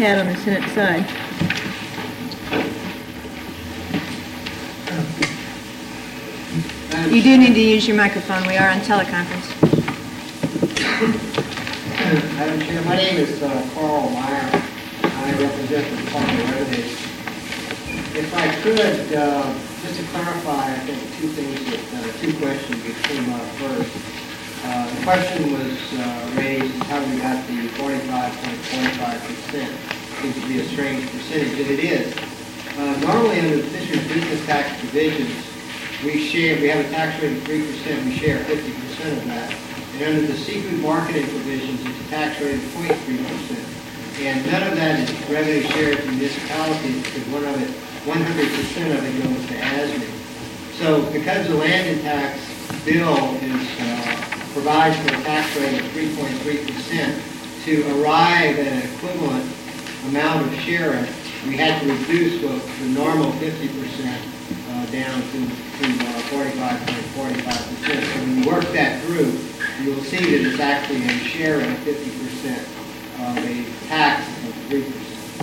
pad on the Senate side. You do need to use your microphone. We are on teleconference. Madam Chair, my name is Carl Meyer. I represent the Department of Revenue. If I could, just to clarify, I think two questions that came up first. The question was raised how we got the 45.45%. Seems to be a strange percentage, and it is. Normally under the fisheries business tax provisions, we have a tax rate of 3%, we share 50% of that. And under the seafood marketing provisions, it's a tax rate of 0.3%. And none of that is revenue shared to municipalities because 100% of it goes to ASME. So because the landing tax bill provides for a tax rate of 3.3%, to arrive at an equivalent amount of sharing, we had to reduce the normal 50% down to 45.45%. So when you work that through, you will see that it's actually a sharing of 50% of a tax of 3%.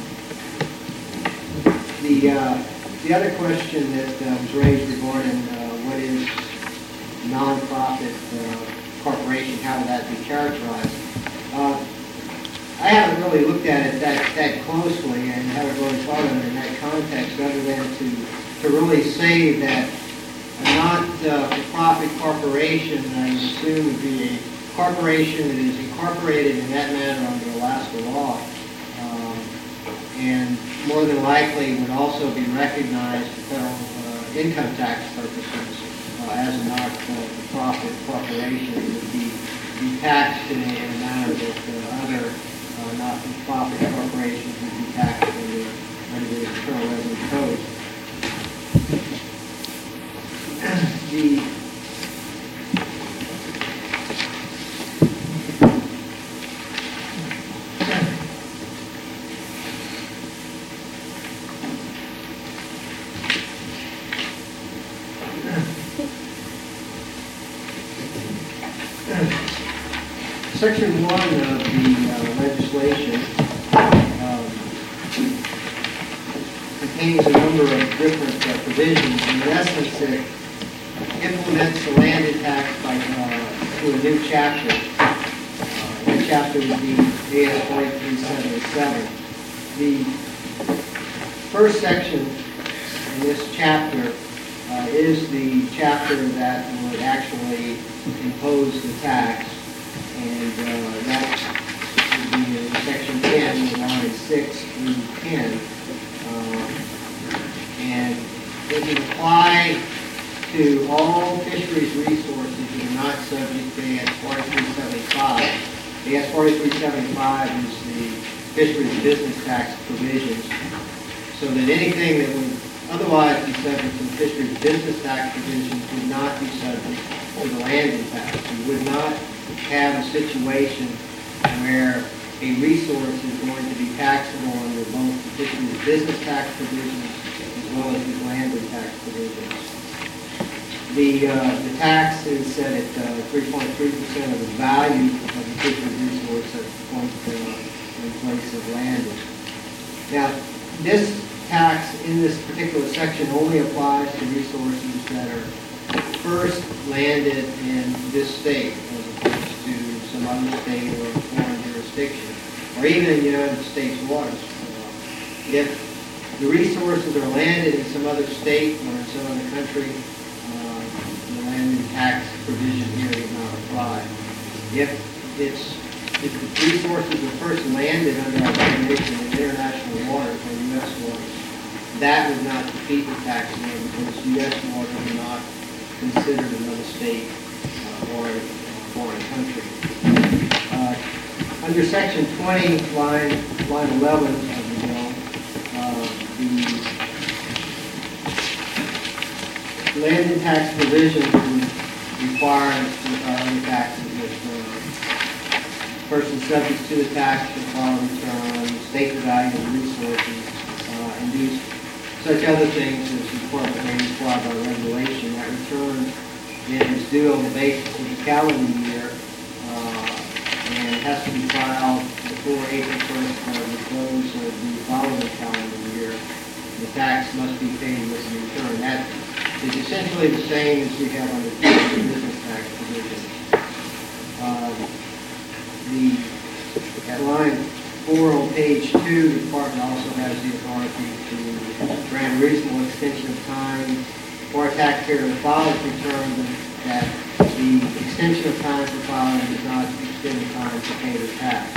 The other question that was raised regarding what is nonprofit corporation, how would that be characterized? I haven't really looked at it that closely and haven't really thought of it in that context other than to really say that a not-for-profit corporation, I assume, would be a corporation that is incorporated in that manner under Alaska law, and more than likely would also be recognized for federal income tax purposes as a not-for-profit corporation. It would be taxed in a manner that other not-for-profit corporations would be taxed under the Internal Revenue Code. Section 1 of the legislation contains a number of different provisions. In essence, it implements the landed tax to a new chapter. That chapter would be AS 43707. The first section in this chapter is the chapter that would actually impose the tax. And that would be in section 10, lines 6 through 10. And it would apply to all fisheries resources that are not subject to AS 4375. The AS 4375 is the fisheries business tax provisions. So that anything that would otherwise be subject to the fisheries business tax provisions would not be subject to the landing tax. You would not have a situation where a resource is going to be taxable under both the fisheries business tax provisions as well as the landing tax provisions. The tax is set at 3.3% of the value of the fisheries resource at the point in place of landing. Now, this tax in this particular section only applies to resources that are first landed in this state as opposed to some other state or foreign jurisdiction, or even in the United States waters. If the resources are landed in some other state or in some other country, the landing tax provision here does not apply. If the resources are first landed under our definition in international waters or U.S. waters, that would not defeat the tax law because U.S. waters are not considered another state or a foreign country. Under section 20, line 11 of the bill, the landing tax provision would require the taxes that person subject to the tax should file a return, state the value of the resources, and do such other things as required by regulation. That return is due on the basis of the calendar year and has to be filed before before April 1st of the close of the following calendar year, the tax must be paid with a return. That is essentially the same as we have under the business tax provision. At line 4 on page 2, the department also has the authority to grant a reasonable extension of time for a taxpayer to file his return, that the extension of time for filing does not extend the time to pay the tax.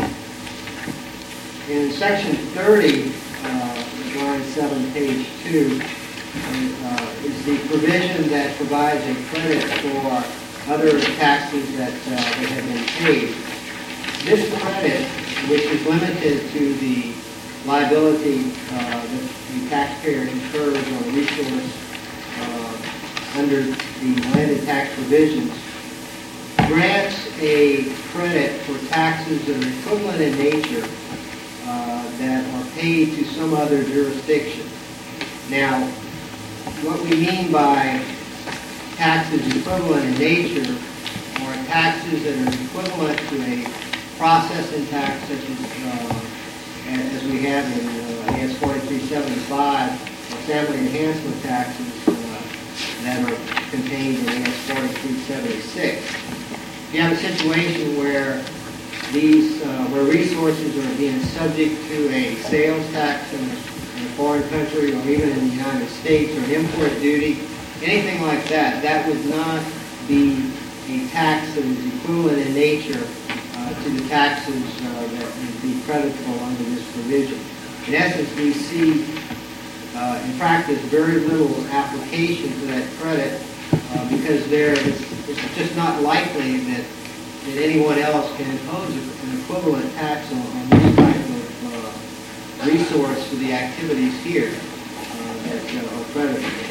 In section 30, line 7, page 2, is the provision that provides a credit for other taxes that have been paid. This credit, which is limited to the liability that the taxpayer incurs on resource under the landed tax provisions, grants a credit for taxes that are equivalent in nature that are paid to some other jurisdiction. Now, what we mean by taxes equivalent in nature are taxes that are equivalent to a processing tax, such as we have in AS 4375, or family enhancement taxes that are contained in AS 4376. You have a situation where where resources are being subject to a sales tax in a foreign country, or even in the United States, or an import duty, anything like that, that would not be a tax that is equivalent in nature to the taxes that would be creditable under this provision. In essence, we see in practice very little application to that credit because it's just not likely that anyone else can impose an equivalent tax on this type of resource for the activities here that are creditable.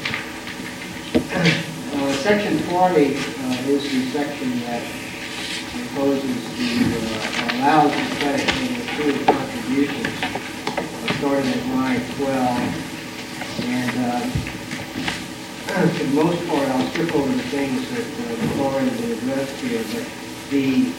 Section 40 is the section that imposes allows the credit to accrue contributions, starting at line 12. And for the most part, I'll skip over the things that have already been addressed here, but the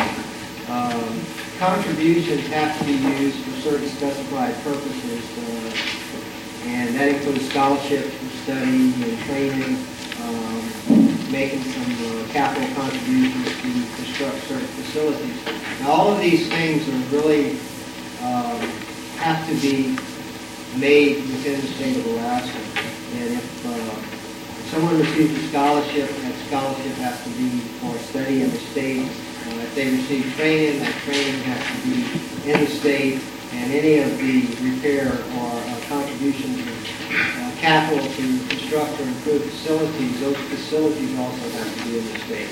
contributions have to be used for certain specified purposes, and that includes scholarships for study and training, making some capital contributions to construct certain facilities. Now, all of these things are really have to be made within the state of Alaska. And if someone receives a scholarship, that scholarship has to be for study in the state. If they receive training, that training has to be in the state. And any of the repair or contributions of capital to construct or improve facilities, those facilities also have to be in the state.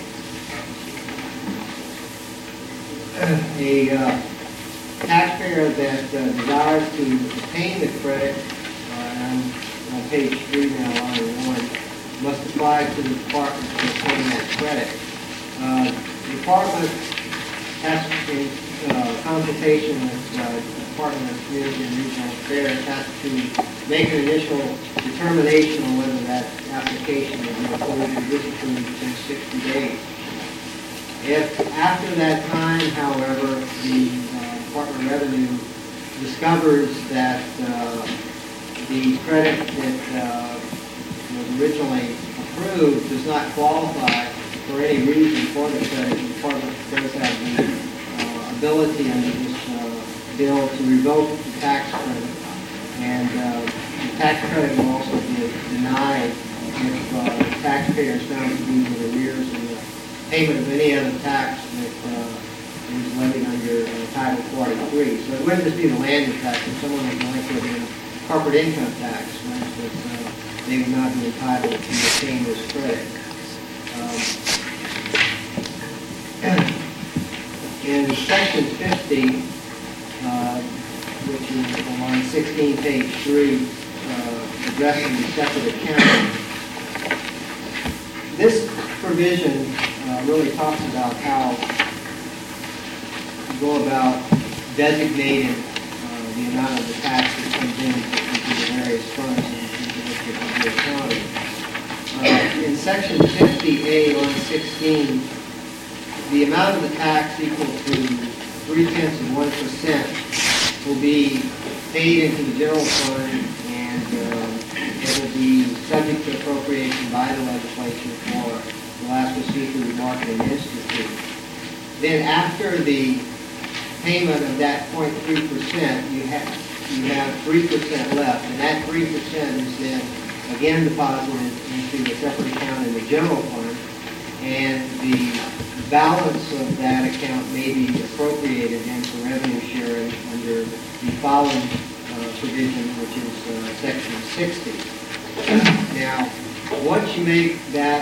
A taxpayer that desires to obtain the credit, and I'm on page 3 now, line 1, must apply to the department to obtain that credit. The department has, in consultation with the Department of Community and Regional Affairs, has to make an initial determination on whether that application will be approved or disapproved within 60 days. If after that time, however, the Department of Revenue discovers that the credit that was originally approved does not qualify for any reason for the credit, the Department does have the ability under this bill to revoke the tax credit, and the tax credit will also be denied if the taxpayer is found to be in arrears in the payment of any other tax that is levied under Title 43. So it wouldn't just be the landed tax. If someone was delinquent in corporate income tax, that they would not be entitled to obtain this credit. In Section 50, which is on line 16, page 3, addressing the separate accounting, this provision really talks about how to go about designating the amount of the tax that comes in into the various funds in the accounting. In Section 50A, line 16, the amount of the tax equal to 0.3% will be paid into the general fund, and it will be subject to appropriation by the legislature for the Alaska Seafood Marketing Institute. Then after the payment of that 0.3%, you have 3% left, and that 3% is then again deposited into a separate account in the general fund, and the balance of that account may be appropriated then for revenue sharing under the following provision, which is section 60. Now, once you make that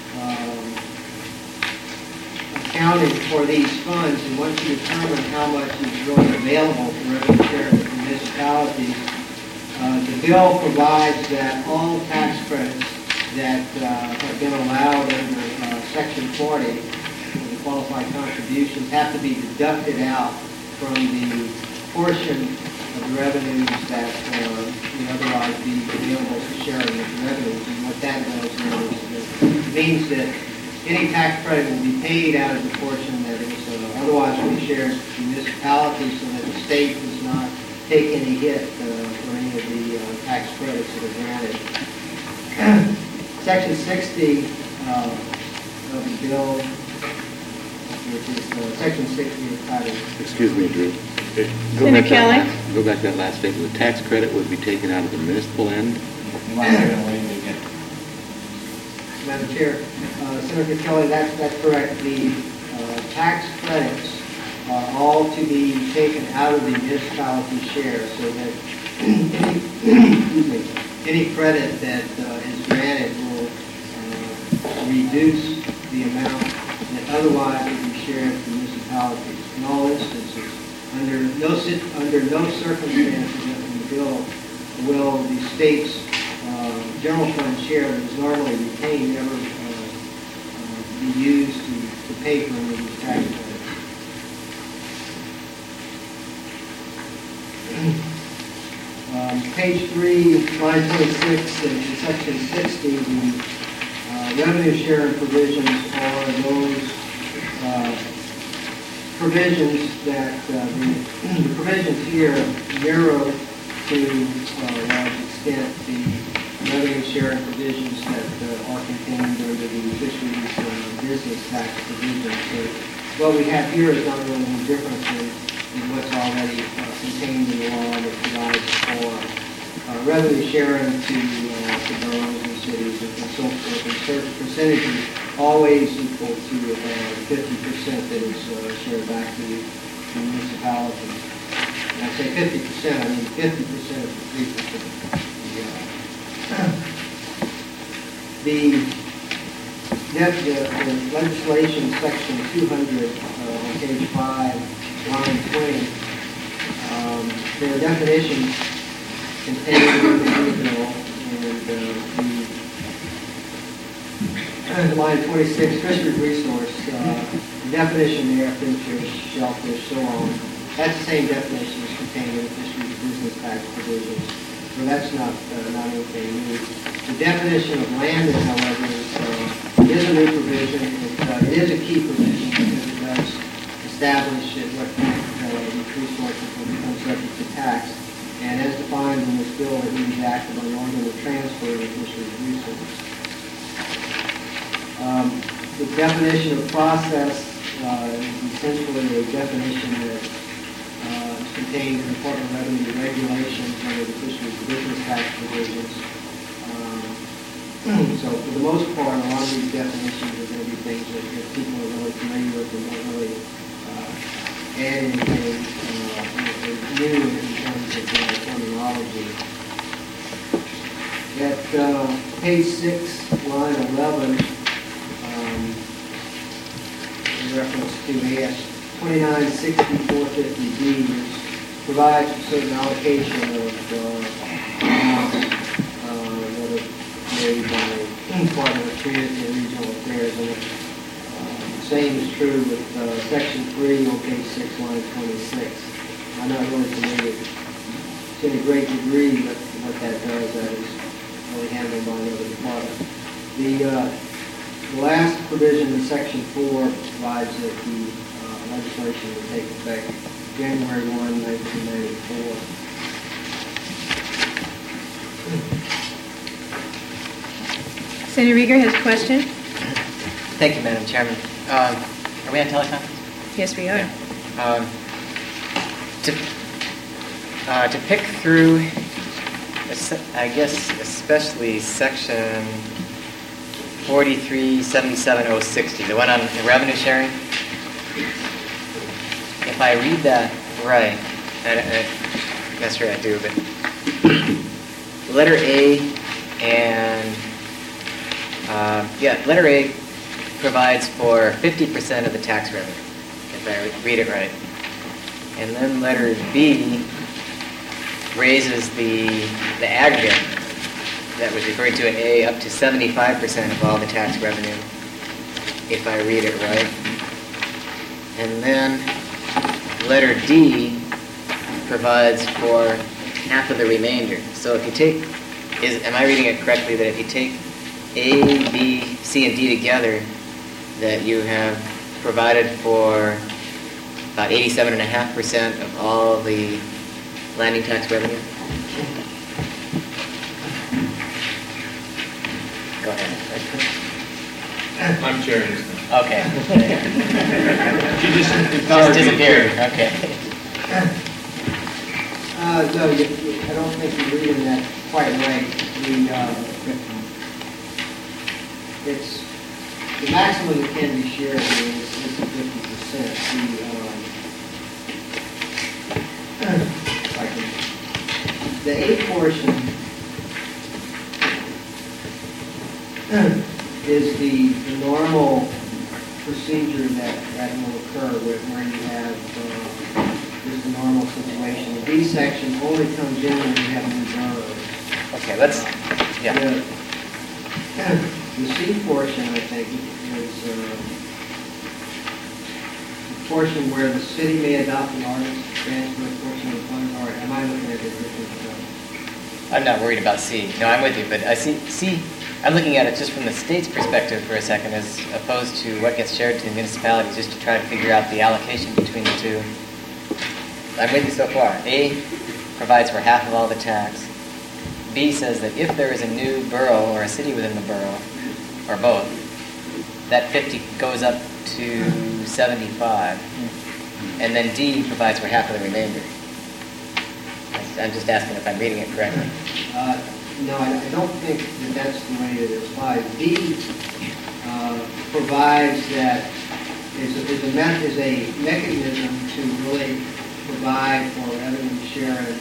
accounting for these funds, and once you determine how much is really available for revenue sharing with municipalities, the bill provides that all tax credits that have been allowed under Section 40, the qualified contributions, have to be deducted out from the portion of the revenues that would otherwise be available for sharing with the revenues. And what that does is it means that any tax credit will be paid out of the portion that is otherwise will be shared with municipalities, so that the state does not take any hit for any of the tax credits that are granted. Section 60 of the bill, which is Section 60 is titled... Excuse me, Drew. Senator Kelly? Go back to that last statement. The tax credit would be taken out of the municipal end? Madam Chair, Senator Kelly, that's correct. The tax credits are all to be taken out of the municipality share, so that any credit that is granted will reduce the amount that otherwise would be shared with the municipalities. In all instances, under no circumstances in the bill will the state's general fund share that is normally retained ever be used to pay for any of these tax credits. Page 3, line 26, in section 60, the revenue sharing provisions are those provisions that the provisions here narrow to a large extent the revenue sharing provisions that are contained under the fisheries business tax provisions. So what we have here is not really any different than what's already contained in the law that provides for revenue sharing to boroughs and cities and so forth, and certain percentages always equal to 50% that is shared back to the municipalities. When I say 50%, I mean 50% of the 3%. The legislation section 200 on page 5, line 20, there are definitions contained in the bill, and line 26, fisheries resource, the definition there, finfish, shellfish, so on, that's the same definition as contained in the fisheries business tax provisions. So that's not anything new. The definition of landed, however, is a new provision. It is a key provision because it does establish at what point these resources will become subject to tax. And as defined in this bill, it means active on order transfer of fisheries resources. The definition of process is essentially a definition that is contained in the Department of Revenue regulations under the fisheries business tax provisions. So for the most part, a lot of these definitions are going to be things that people are really familiar with and don't really add anything new in terms of terminology. At page 6, line 11, in reference to AS 2960-450D, which provides a certain allocation of that are made by the Department of Transit and Regional Affairs. And the same is true with section 3 on page 6, line 26. I'm not really familiar to any great degree with what that does. That is really handled by another department. The last provision in section 4 provides that the legislation will take effect January 1, 1994. Senator Rieger has a question. Thank you, Madam Chairman. Are we on teleconference? Yes, we are. To pick through, I guess, especially section 4377060, the one on the revenue sharing. If I read that right, and I'm not sure I do, but letter A and letter A provides for 50% of the tax revenue, if I read it right. And then letter B raises the aggregate that was referred to in A up to 75% of all the tax revenue, if I read it right. And then letter D provides for half of the remainder. So if you take, am I reading it correctly that if you take A, B, C, and D together, that you have provided for about 87.5% of all the landing tax revenue? Go ahead. I'm chairing this now. Okay. She just Just disappeared. Okay. No, I don't think you're reading that quite right. It's the maximum that can be shared is 50%. The A portion is the normal procedure that will occur where you have just a normal situation. The B section only comes in when you have new boroughs. Okay, let's, yeah. The C portion, I think, is the portion where the city may adopt an ordinance to transfer a portion of the funds, or am I looking at it differently? I'm not worried about C. No, I'm with you, but I see C. I'm looking at it just from the state's perspective for a second, as opposed to what gets shared to the municipalities, just to try to figure out the allocation between the two. I'm with you so far. A provides for half of all the tax. B says that if there is a new borough or a city within the borough, or both, that 50 goes up to 75. And then D provides for half of the remainder. I'm just asking if I'm reading it correctly. No, I don't think that that's the way it applies. D provides that is a mechanism to really provide for revenue sharing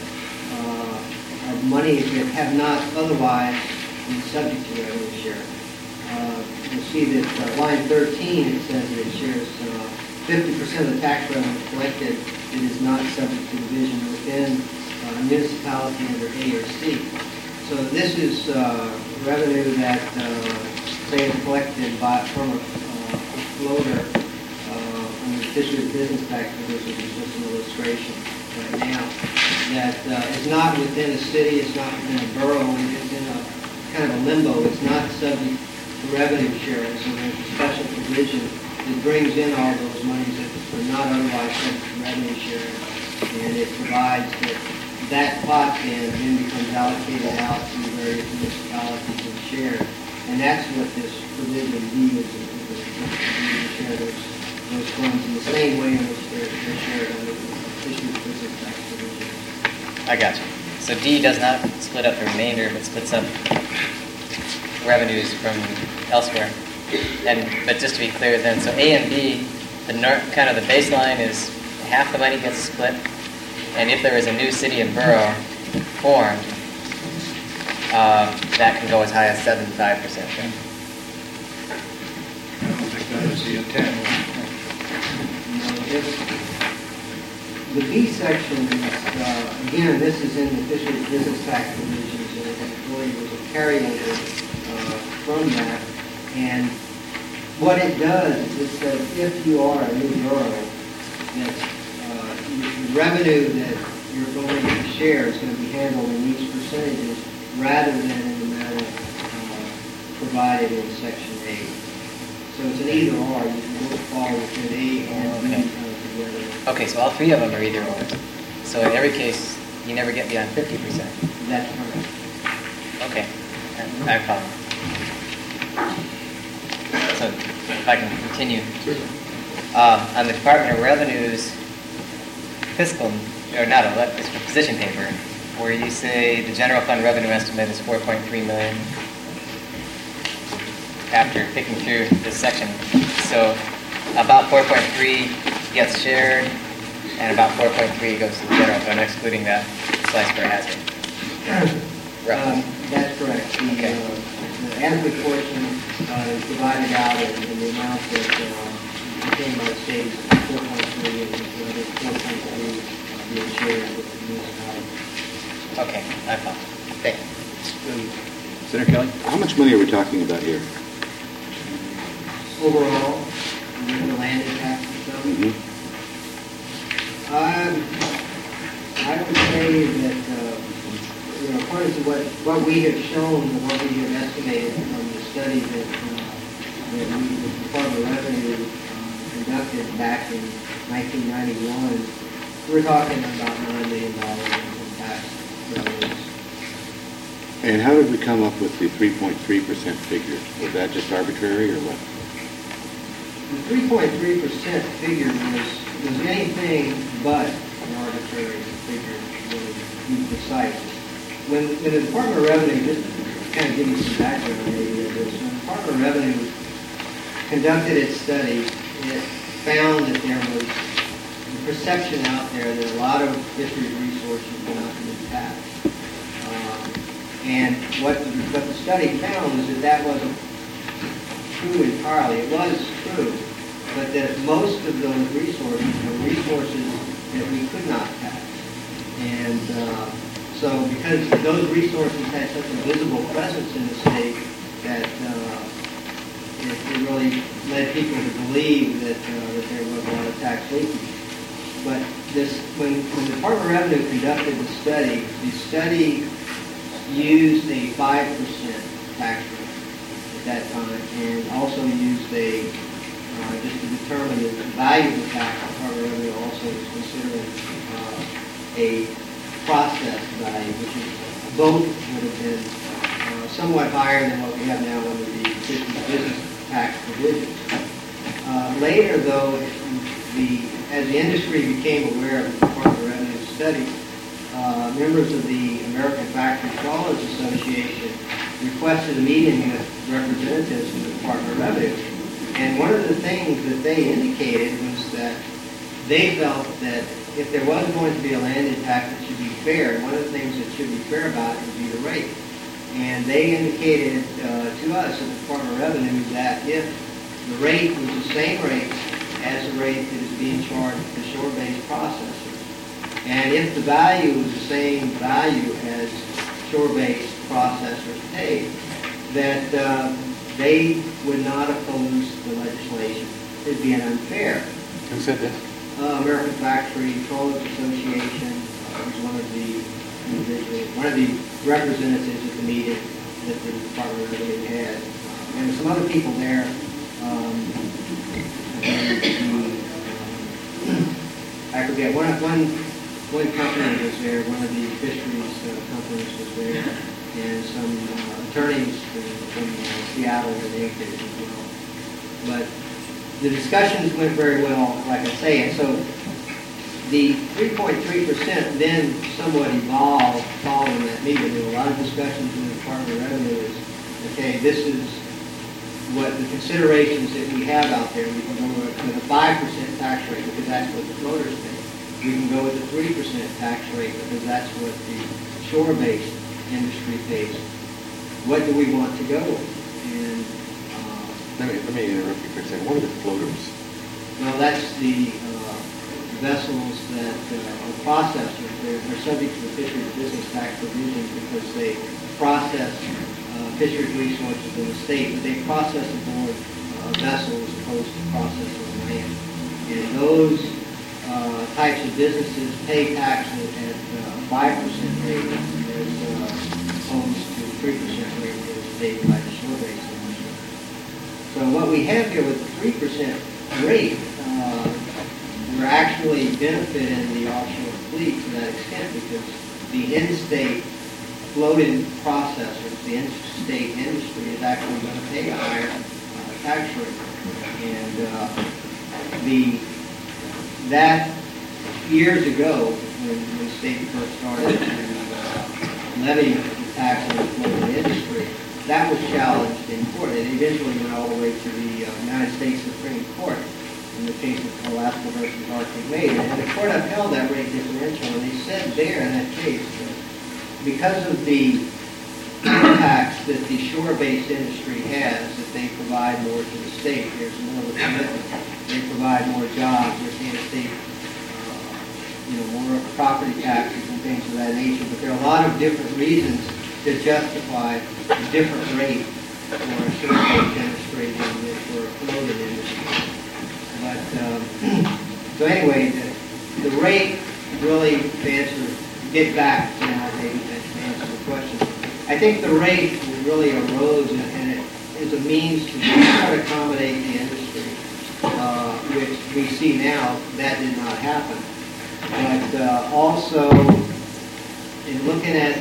of monies that have not otherwise been subject to revenue sharing. You'll see that line 13, it says that it shares 50% of the tax revenue collected that is not subject to division within a municipality under A or C. So this is revenue that, say, is collected from a floater under the Fisheries Business Tax Division, which is just an illustration right now, that is not within a city, it's not within a borough, it's in a kind of a limbo. It's not subject to revenue sharing, so there's a special provision that brings in all those monies that are not otherwise subject to revenue sharing, and it provides that pot then becomes allocated out to various municipalities and shared. And that's what this provision D is to share those funds in the same way in which they're shared under the Fisheries Business Tax Division. I got you. So D does not split up the remainder, but splits up revenues from elsewhere. But just to be clear then, so A and B, kind of the baseline is half the money gets split, and if there is a new city and borough formed, that can go as high as 75%. I don't think that is the intent. The B section is, again, this is in the Fisheries Business Tax Divisions, and it really was a carryover from that. And what it does is it says if you are a new borough, that the revenue that you're going to share is going to be handled in each percentages rather than in the manner provided in Section A. So it's an either or. You can both fall within A and B revenue. Okay, so all three of them are either or. So in every case, you never get beyond 50%. That's correct. Okay, I follow. So if I can continue. On the Department of Revenue's fiscal, or not, it's for position paper, where you say the general fund revenue estimate is 4.3 million after picking through this section. So about 4.3 gets shared, and about 4.3 goes to the general fund, excluding that slice per hazard. Roughly. That's correct. Okay. The adequate portion is divided out in the amount that came by the state, 4.3, and the other 4.3 being shared with the municipality. Okay, I follow. Thank you. Senator Kelly? How much money are we talking about here? Overall, with the land tax and stuff, I would say that, according to what we have shown, and what we have estimated from the study that the Department of Revenue conducted back in 1991, we're talking about $9 million in tax revenues. And how did we come up with the 3.3% figure? Was that just arbitrary or what? The 3.3% figure was anything but an arbitrary figure, really, to be precise. When the Department of Revenue, just to kind of give you some background maybe of this, when the Department of Revenue conducted its study, it found that there was a perception out there that a lot of fisheries resources were not being taxed. And what the study found was that wasn't true entirely. It was true, but that most of those resources were resources that we could not tax. And so because those resources had such a visible presence in the state that it really led people to believe that there was a lot of tax leakage. But when the Department of Revenue conducted the study used a 5% tax rate at that time, and also used just to determine the value of the tax, the Department of Revenue also was considering a process value, which is both would have been somewhat higher than what we have now under the business tax provisions. Later, though, as the industry became aware of the Department of Revenue study, members of the American Factory Trawlers Association requested a meeting with representatives from the Department of Revenue. And one of the things that they indicated was that they felt that if there was going to be a landed tax, it should be fair. And one of the things that should be fair about it would be the rate. And they indicated to us at the Department of Revenue that if the rate was the same rate as the rate that is being charged to shore-based processors, and if the value was the same value as shore-based processors paid, that they would not oppose the legislation. It would be unfair. Who said this? American Factory Trawlers Association was one of the representatives at the meeting that the Department of Revenue had. And there were some other people there. I forget, one company was there, one of the fisheries companies was there, and some attorneys from Seattle were there as well. But the discussions went very well, like I say, and so the 3.3% then somewhat evolved following that meeting. There were a lot of discussions in the Department of Revenue is, okay, this is what the considerations that we have out there. We can go with a 5% tax rate because that's what the floaters pay. We can go with a 3% tax rate because that's what the shore-based industry pays. What do we want to go with? And Let me interrupt you for a second. What are the floaters? well, that's the vessels that are processors. They're subject to the fisheries business tax provisions because they process fisheries resources in the state, but they process aboard vessels as opposed to process on land. And those types of businesses pay taxes at 5% rate as opposed to 3% rate that is paid by the shore-based industry. So what we have here with the 3% rate, we're actually benefit in the offshore fleet to that extent because the in-state floating processors, the in-state industry is actually going to pay a higher tax rate. And that years ago, when the state first started to levy the tax on the floating industry, that was challenged in court. It eventually went all the way to the United States Supreme Court in the case of Alaska versus Arctic Maid. And the court upheld that rate differential, and they said there in that case that because of the impacts that the shore-based industry has, that they provide more to the state. There's more of a commitment. They provide more jobs. They're paying the state, more property taxes and things of that nature. But there are a lot of different reasons to justify a different rate for a shore-based industry than for a floating industry. But so anyway, the rate really get back to answer the question. I think the rate really arose and it is a means to try to accommodate the industry, which we see now that did not happen. But also, in looking at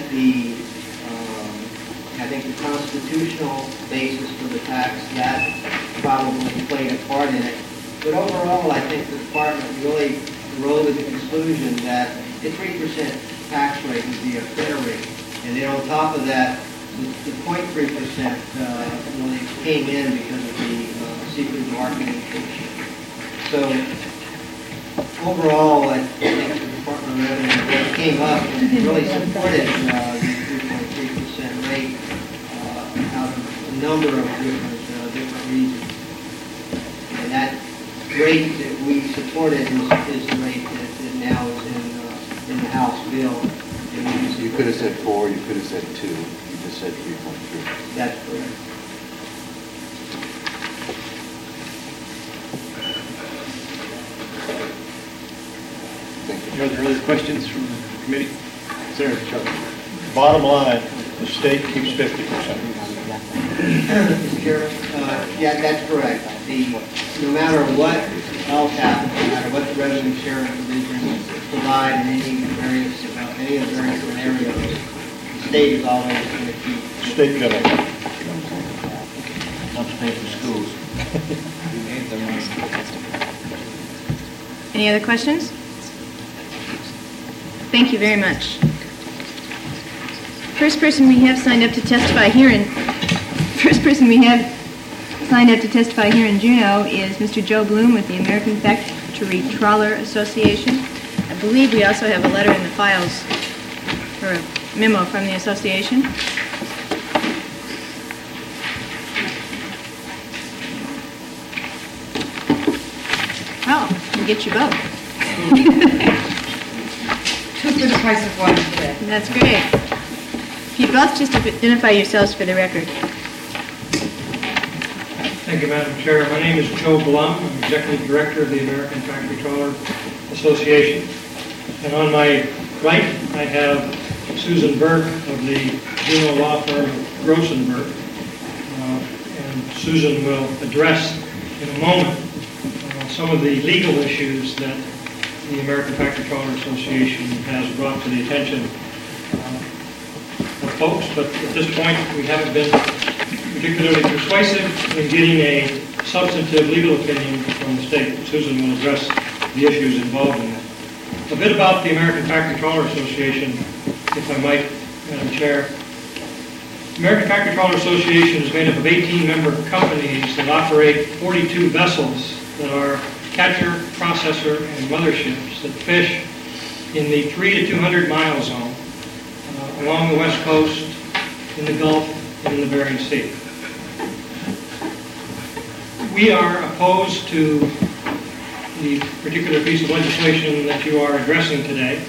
I think the constitutional basis for the tax, that probably played a part in it. But overall, I think the department really rose to the conclusion that a 3% tax rate would be a fair rate. And then on top of that, the 0.3% really came in because of the secret marketing issue. So overall, I think the Department of Revenue came up and really supported the 3.3% rate out of a number of different reasons. And that rate that we supported is the rate that now is in the House bill. You could have said 4, you could have said 2, you just said 3.3. That's correct. Thank you. Are there other questions from the committee? Sir, Chuck. Bottom line, the state keeps 50%. Mr. Chairman, yeah, that's correct. No matter what else happens, no matter what the revenue sharing provisions provide in any of the various scenarios, the state is always going to keep. State government. Helps pay for schools. Any other questions? Thank you very much. First person we have signed up to testify here in Juneau is Mr. Joe Bloom with the American Factory Trawler Association. I believe we also have a letter in the files or a memo from the association. Oh, we'll get you both. Two for the price of one today. That's great. If you both just identify yourselves for the record. Thank you, Madam Chair. My name is Joe Blum. I'm Executive Director of the American Factory Trawler Association. And on my right, I have Susan Burke of the Juneau law firm Grossenberg. And Susan will address in a moment some of the legal issues that the American Factory Trawler Association has brought to the attention of folks. But at this point, we haven't been particularly persuasive in getting a substantive legal opinion from the state. Susan will address the issues involved in that. A bit about the American Factory Trawler Association, if I might, Madam Chair. The American Factory Trawler Association is made up of 18 member companies that operate 42 vessels that are catcher, processor, and motherships that fish in the 3 to 200 mile zone along the West Coast, in the Gulf, and in the Bering Sea. We are opposed to the particular piece of legislation that you are addressing today.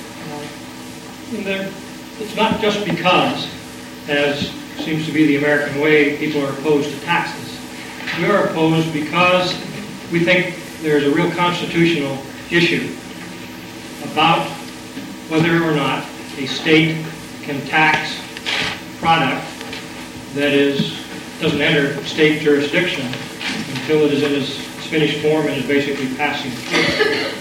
It's not just because, as seems to be the American way, people are opposed to taxes. We are opposed because we think there's a real constitutional issue about whether or not a state can tax product that doesn't enter state jurisdiction until it is in its finished form and is basically passing through.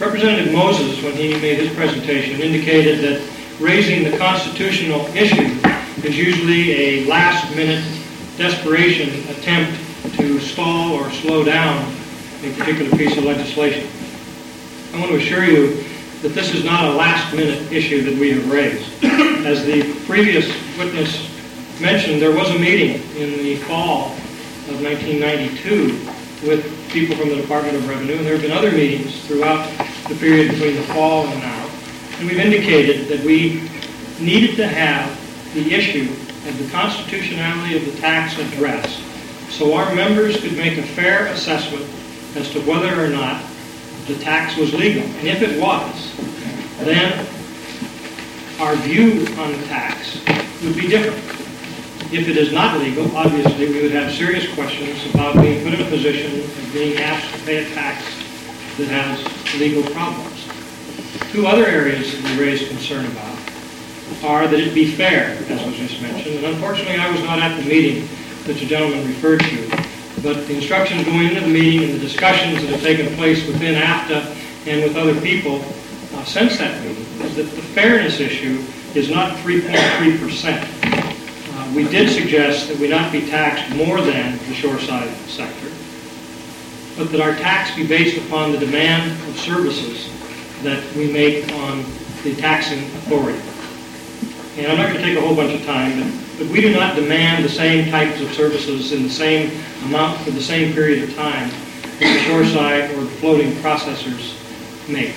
Representative Moses, when he made his presentation, indicated that raising the constitutional issue is usually a last-minute desperation attempt to stall or slow down a particular piece of legislation. I want to assure you that this is not a last-minute issue that we have raised. As the previous witness mentioned, there was a meeting in the fall of 1992 with people from the Department of Revenue, and there have been other meetings throughout the period between the fall and now. And we've indicated that we needed to have the issue of the constitutionality of the tax addressed so our members could make a fair assessment as to whether or not the tax was legal. And if it was, then our view on the tax would be different. If it is not legal, obviously we would have serious questions about being put in a position of being asked to pay a tax that has legal problems. Two other areas that we raised concern about are that it be fair, as was just mentioned. And unfortunately, I was not at the meeting that the gentleman referred to. But the instructions going into the meeting and the discussions that have taken place within AFTA and with other people since that meeting is that the fairness issue is not 3.3%. We did suggest that we not be taxed more than the shoreside sector, but that our tax be based upon the demand of services that we make on the taxing authority. And I'm not going to take a whole bunch of time, but we do not demand the same types of services in the same amount for the same period of time that the shoreside or the floating processors make.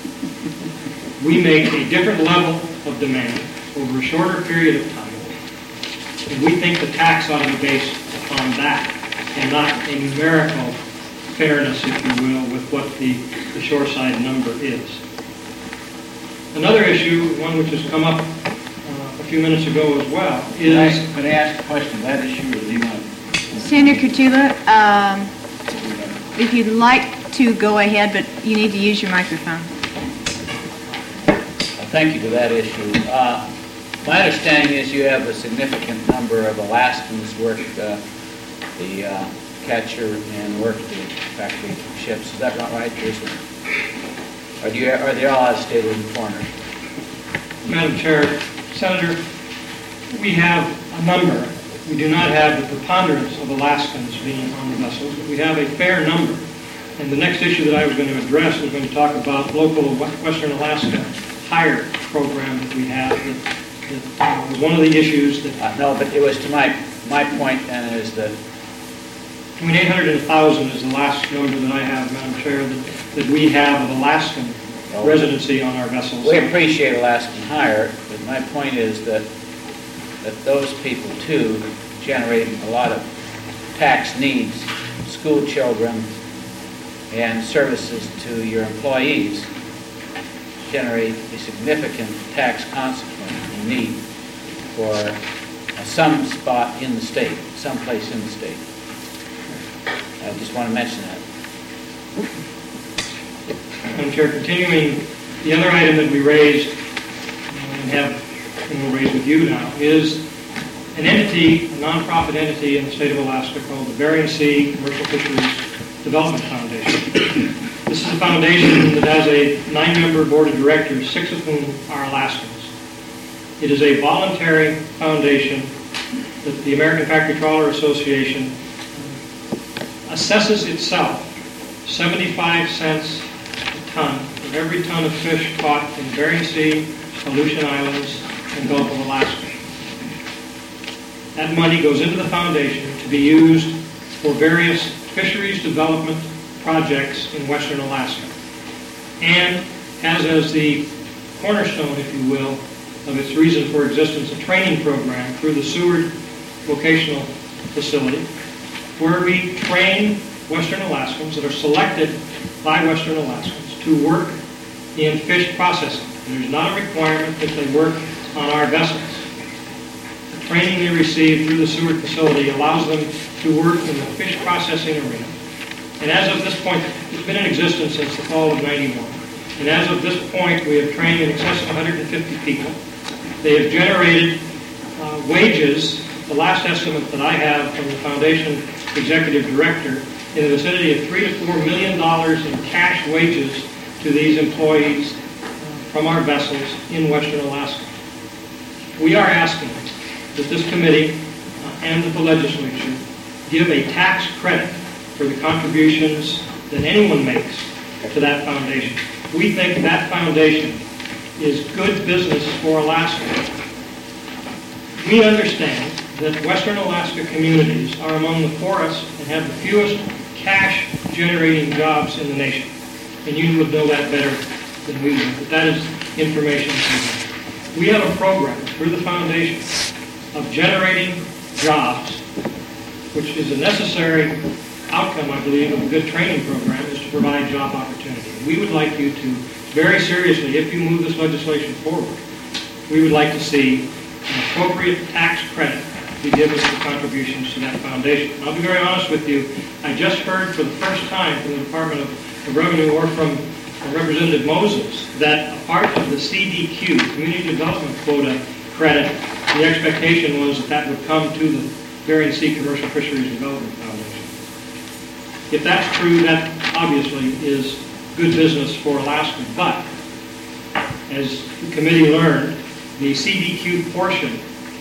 We make a different level of demand over a shorter period of time, and we think the tax ought to be based upon that and not a numerical fairness, if you will, with what the shoreside number is. Another issue, one which has come up a few minutes ago as well, is... Could I ask a question? That issue, or do you want... Senator Kutula, if you'd like to go ahead, but you need to use your microphone. Thank you to that issue. My understanding is you have a significant number of Alaskans work the catcher and work the factory ships. Is that not right, Jason? Or are they all out-of-state foreigners? Madam Chair, Senator, we have a number. We do not have the preponderance of Alaskans being on the vessels, but we have a fair number. And the next issue that I was going to address was going to talk about local Western Alaska hire program that we have. That was one of the issues that... No, but it was to my point, and is that... Between 800 and 1,000 is the last number that I have, Madam Chair, that we have of Alaskan residency on our vessels. We appreciate Alaskan hire, but my point is that those people, too, generate a lot of tax needs, school children, and services to your employees generate a significant tax consequence and need for some spot in the state, someplace in the state. I just want to mention that. Madam Chair, continuing, the other item that we raised and we'll raise with you now is an entity, a nonprofit entity in the state of Alaska called the Bering Sea Commercial Fisheries Development Foundation. This is a foundation that has a 9-member board of directors, 6 of whom are Alaskans. It is a voluntary foundation that the American Factory Trawler Association assesses itself 75 cents a ton for every ton of fish caught in Bering Sea, Aleutian Islands, and Gulf of Alaska. That money goes into the foundation to be used for various fisheries development projects in Western Alaska, and has as the cornerstone, if you will, of its reason for existence, a training program through the Seward Vocational Facility, where we train Western Alaskans that are selected by Western Alaskans to work in fish processing. There's not a requirement that they work on our vessels. The training they receive through the Seward facility allows them to work in the fish processing arena. And as of this point, it's been in existence since the fall of '91. And as of this point, we have trained in excess of 150 people. They have generated wages, the last estimate that I have from the Foundation Executive Director, in the vicinity of $3 to $4 million in cash wages to these employees from our vessels in Western Alaska. We are asking that this committee and that the legislature give a tax credit for the contributions that anyone makes to that foundation. We think that foundation is good business for Alaska. We understand that Western Alaska communities are among the poorest and have the fewest cash-generating jobs in the nation. And you would know that better than we do, but that is information. We have a program through the foundation of generating jobs, which is a necessary outcome, I believe, of a good training program, is to provide job opportunity. We would like you to, very seriously, if you move this legislation forward, we would like to see an appropriate tax credit be given for contributions to that foundation. And I'll be very honest with you, I just heard for the first time from the Department of Revenue or from Representative Moses that a part of the CDQ, Community Development Quota credit, the expectation was that that would come to the Bering Sea Commercial Fisheries Development Foundation. If that's true, that obviously is good business for Alaska. But as the committee learned, the CDQ portion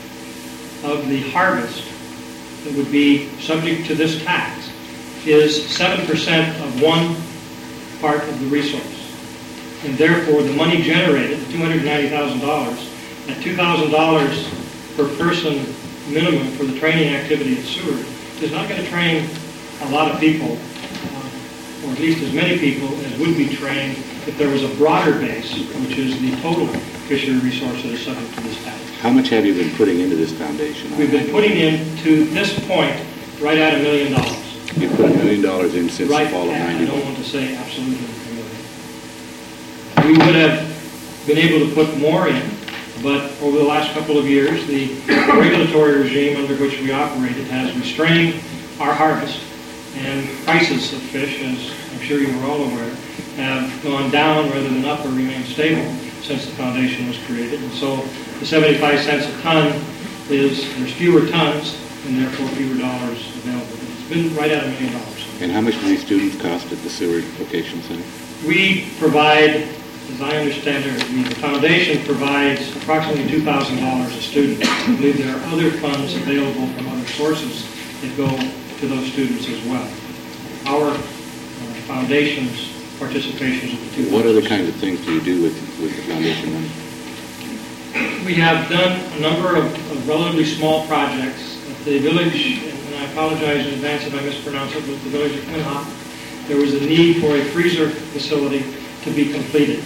of the harvest that would be subject to this tax is 7% of one part of the resource. And therefore, the money generated, $290,000, at $2,000 per person minimum for the training activity at Seward, is not going to train a lot of people, or at least as many people as would be trained if there was a broader base, which is the total fishery resource that is subject to this tax. How much have you been putting into this foundation? We've been putting in, to this point, right at $1 million. You put $1 million in since the Right fall of at, I 91. don't want to say absolutely $1 million. We would have been able to put more in, but over the last couple of years, the regulatory regime under which we operated has restrained our harvest, and prices of fish, as I'm sure you are all aware, have gone down rather than up or remained stable since the foundation was created. And so the 75 cents a ton is, there's fewer tons and therefore fewer dollars available. It's been right at $1 million. And how much do these students cost at the Seward Vocational Center? We provide, as I understand it, the foundation provides approximately $2,000 a student. I believe there are other funds available from other sources that go to those students as well. Our foundation's participation is at the $2,000. What other kinds of things do you do with the foundation money? We have done a number of relatively small projects at the village, and I apologize in advance if I mispronounce it, but the village of Quinhop, there was a need for a freezer facility to be completed.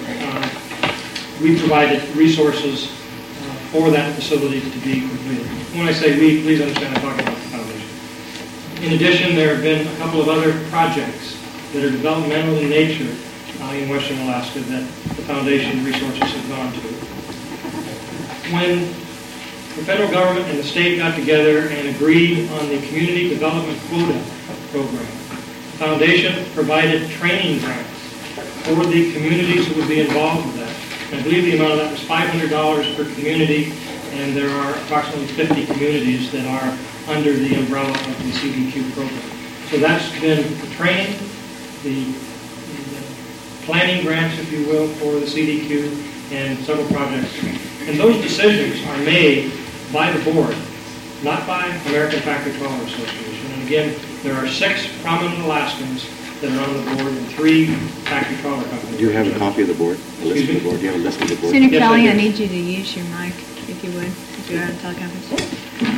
We provided resources for that facility to be completed. When I say we, please understand I'm talking about the foundation. In addition, there have been a couple of other projects that are developmental in nature in Western Alaska that the foundation resources have gone to. When the federal government and the state got together and agreed on the Community Development Quota program, the foundation provided training grants for the communities that would be involved with that. And I believe the amount of that was $500 per community, and there are approximately 50 communities that are under the umbrella of the CDQ program. So that's been the training, the planning grants, if you will, for the CDQ, and several projects. And those decisions are made by the board, not by American Factory Trawler Association. And again, there are 6 prominent Alaskans that are on the board and 3 factory trawler companies. Do you have a copy of the board? A list of the board? Do you have a list of the board? Senator Yes, I Kelly, do. I need you to use your mic, if you would, if you're on a teleconference.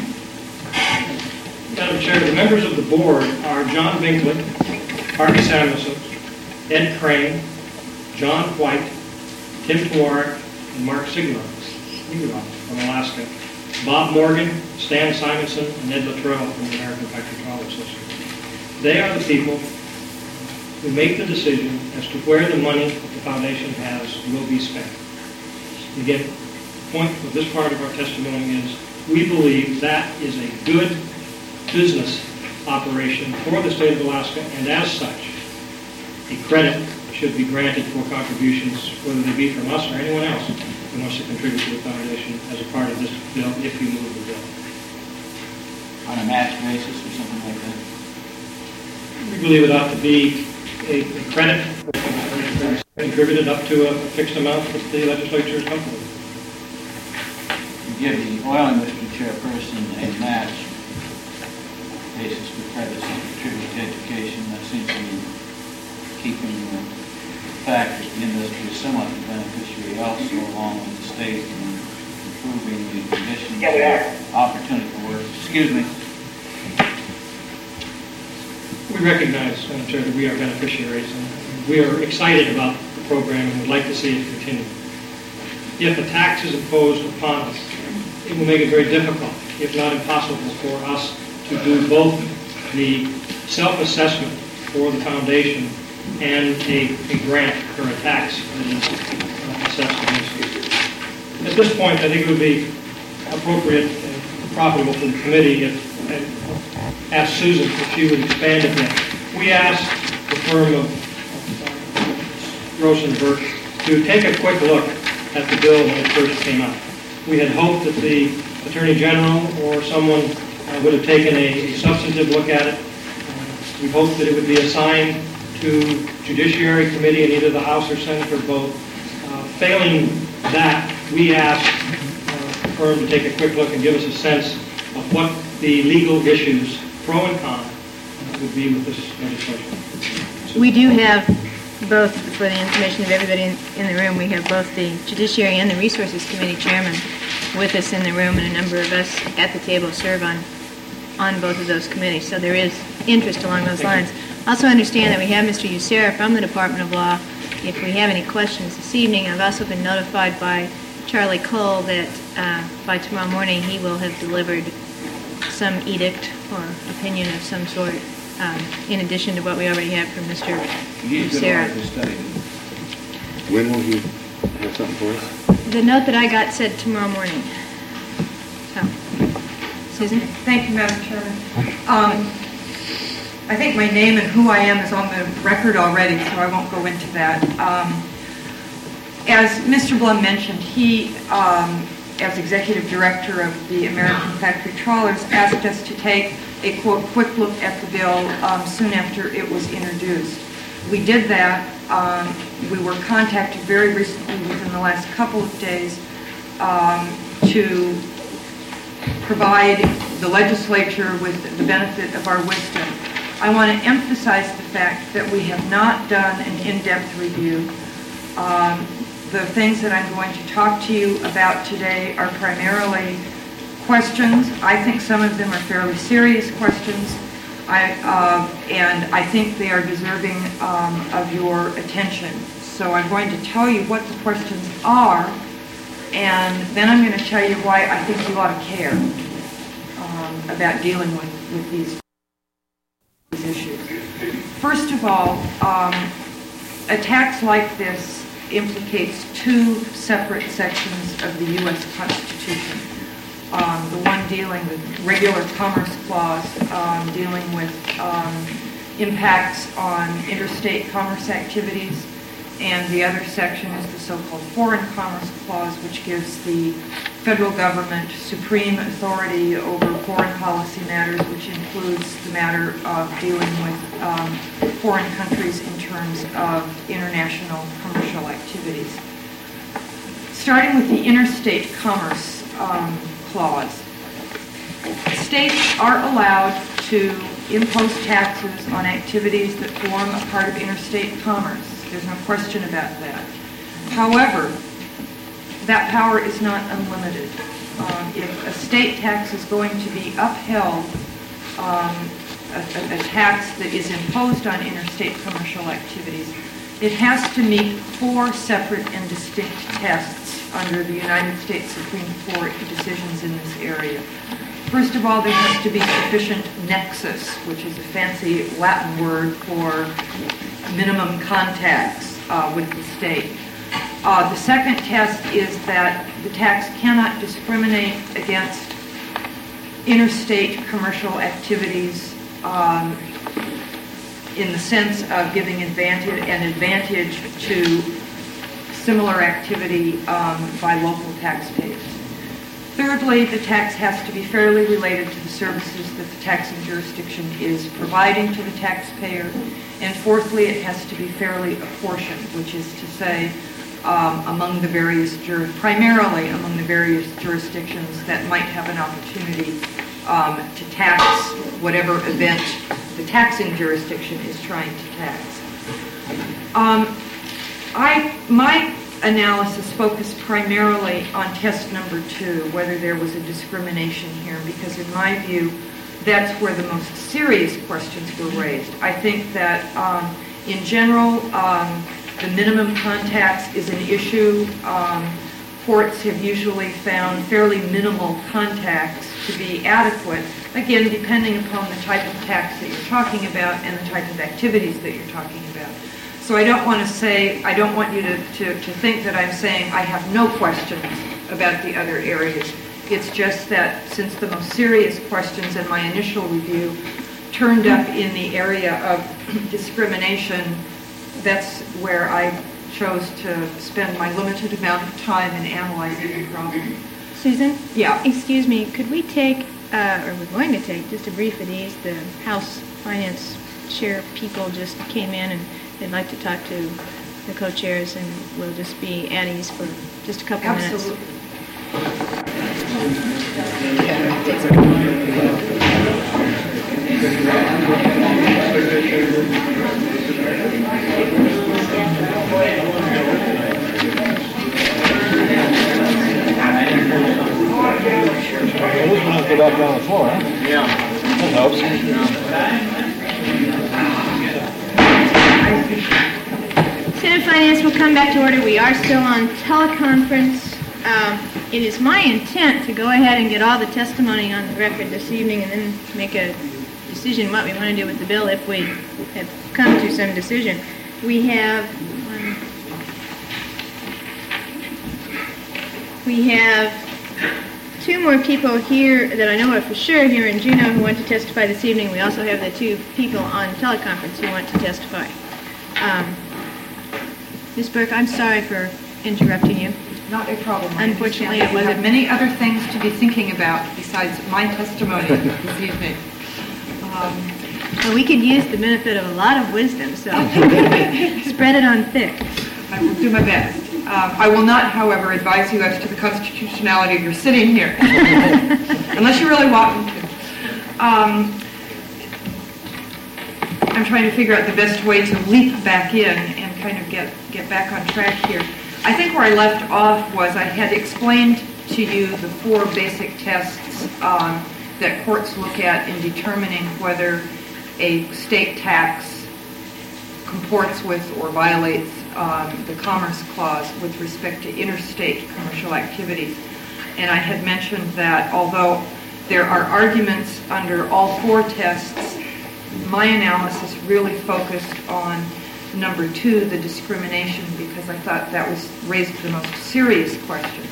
Madam Chair, the members of the board are John Binkley, Harvey Samuelson, Ed Crane, John White, Tim Tuareg, and Mark Sigelov from Alaska, Bob Morgan, Stan Simonson, and Ed Luttrell from the American Factory Trawler Association. They are the people who make the decision as to where the money that the foundation has will be spent. Again, the point of this part of our testimony is we believe that is a good business operation for the state of Alaska, and as such, a credit should be granted for contributions, whether they be from us or anyone else who wants to contribute to the foundation as a part of this bill, if you move the bill. On a match basis or something like that? We believe it ought to be a credit for contributed up to a fixed amount that the legislature is comfortable with. Give the oil industry chairperson a match basis for credits and contribute to education. That seems to be keeping the fact that the industry is somewhat the beneficiary also, along with the state, in improving the conditions and opportunity for work. Excuse me. We recognize, Madam Chair, that we are beneficiaries, and we are excited about the program and would like to see it continue. If a tax is imposed upon us, it will make it very difficult, if not impossible, for us to do both the self-assessment for the foundation and a grant or a tax that is assessed against it. At this point, I think it would be appropriate and profitable for the committee if ask Susan if she would expand a bit. We asked the firm of Rosenberg to take a quick look at the bill when it first came out. We had hoped that the Attorney General or someone would have taken a substantive look at it. We hoped that it would be assigned to Judiciary Committee in either the House or Senate or both. Failing that, we asked the firm to take a quick look and give us a sense of what the legal issues, pro and con, would be with this legislation. We do have both, for the information of everybody in the room, we have both the Judiciary and the Resources Committee chairman with us in the room, and a number of us at the table serve on both of those committees. So there is interest along those lines. Also understand that we have Mr. Usera from the Department of Law. If we have any questions this evening, I've also been notified by Charlie Cole that by tomorrow morning he will have delivered some edict or opinion of some sort, in addition to what we already have from Mr. Usera. When will he have something for us? The note that I got said tomorrow morning. So, Susan? Thank you, Madam Chairman. I think my name and who I am is on the record already, so I won't go into that. As Mr. Blum mentioned, he, as Executive Director of the American Factory Trawlers, asked us to take a, quote, quick look at the bill soon after it was introduced. We did that. We were contacted very recently, within the last couple of days, to provide the legislature with the benefit of our wisdom. I want to emphasize the fact that we have not done an in-depth review. The things that I'm going to talk to you about today are primarily questions. I think some of them are fairly serious questions, and I think they are deserving of your attention. So I'm going to tell you what the questions are, and then I'm going to tell you why I think you ought to care about dealing with these issues. First of all, a tax like this implicates two separate sections of the U.S. Constitution. The one dealing with regular commerce clause, dealing with impacts on interstate commerce activities, and the other section is the so-called Foreign Commerce Clause, which gives the federal government supreme authority over foreign policy matters, which includes the matter of dealing with foreign countries in terms of international commercial activities. Starting with the Interstate Commerce Clause, states are allowed to impose taxes on activities that form a part of interstate commerce. There's no question about that. However, that power is not unlimited. If a state tax is going to be upheld, a tax that is imposed on interstate commercial activities, it has to meet four separate and distinct tests under the United States Supreme Court decisions in this area. First of all, there has to be sufficient nexus, which is a fancy Latin word for minimum contacts with the state. The second test is that the tax cannot discriminate against interstate commercial activities in the sense of giving an advantage to similar activity by local taxpayers. Thirdly, the tax has to be fairly related to the services that the taxing jurisdiction is providing to the taxpayer. And fourthly, it has to be fairly apportioned, which is to say, primarily among the various jurisdictions that might have an opportunity to tax whatever event the taxing jurisdiction is trying to tax. My analysis focused primarily on test number 2, whether there was a discrimination here, because in my view, that's where the most serious questions were raised. I think that in general, the minimum contacts is an issue. Courts have usually found fairly minimal contacts to be adequate, again, depending upon the type of tax that you're talking about and the type of activities that you're talking about. So I don't want you to think that I'm saying I have no questions about the other areas. It's just that since the most serious questions in my initial review turned up in the area of discrimination, that's where I chose to spend my limited amount of time in analyzing the problem. Susan? Yeah. Excuse me, could we take, or we're going to take, just a brief at ease, the House Finance Chair people just came in and they'd like to talk to the co-chairs, and we'll just be at ease for just a couple minutes. Absolutely. Those ones go back down the floor, huh? Yeah. That helps. Senate Finance will come back to order. We are still on teleconference. It is my intent to go ahead and get all the testimony on the record this evening and then make a decision what we want to do with the bill if we have come to some decision. We have 2 more people here that I know are for sure here in Juneau who want to testify this evening. We also have the 2 people on teleconference who want to testify. Ms. Burke, I'm sorry for interrupting you. Not a problem. Unfortunately, it wasn't many other things to be thinking about besides my testimony this evening. Well, we could use the benefit of a lot of wisdom, so spread it on thick. I will do my best. I will not, however, advise you as to the constitutionality of your sitting here, unless you really want me to. I'm trying to figure out the best way to leap back in and kind of get back on track here. I think where I left off was I had explained to you the 4 basic tests that courts look at in determining whether a state tax comports with or violates the Commerce Clause with respect to interstate commercial activities. And I had mentioned that although there are arguments under all 4 tests, my analysis really focused on number 2, the discrimination, because I thought that raised the most serious questions.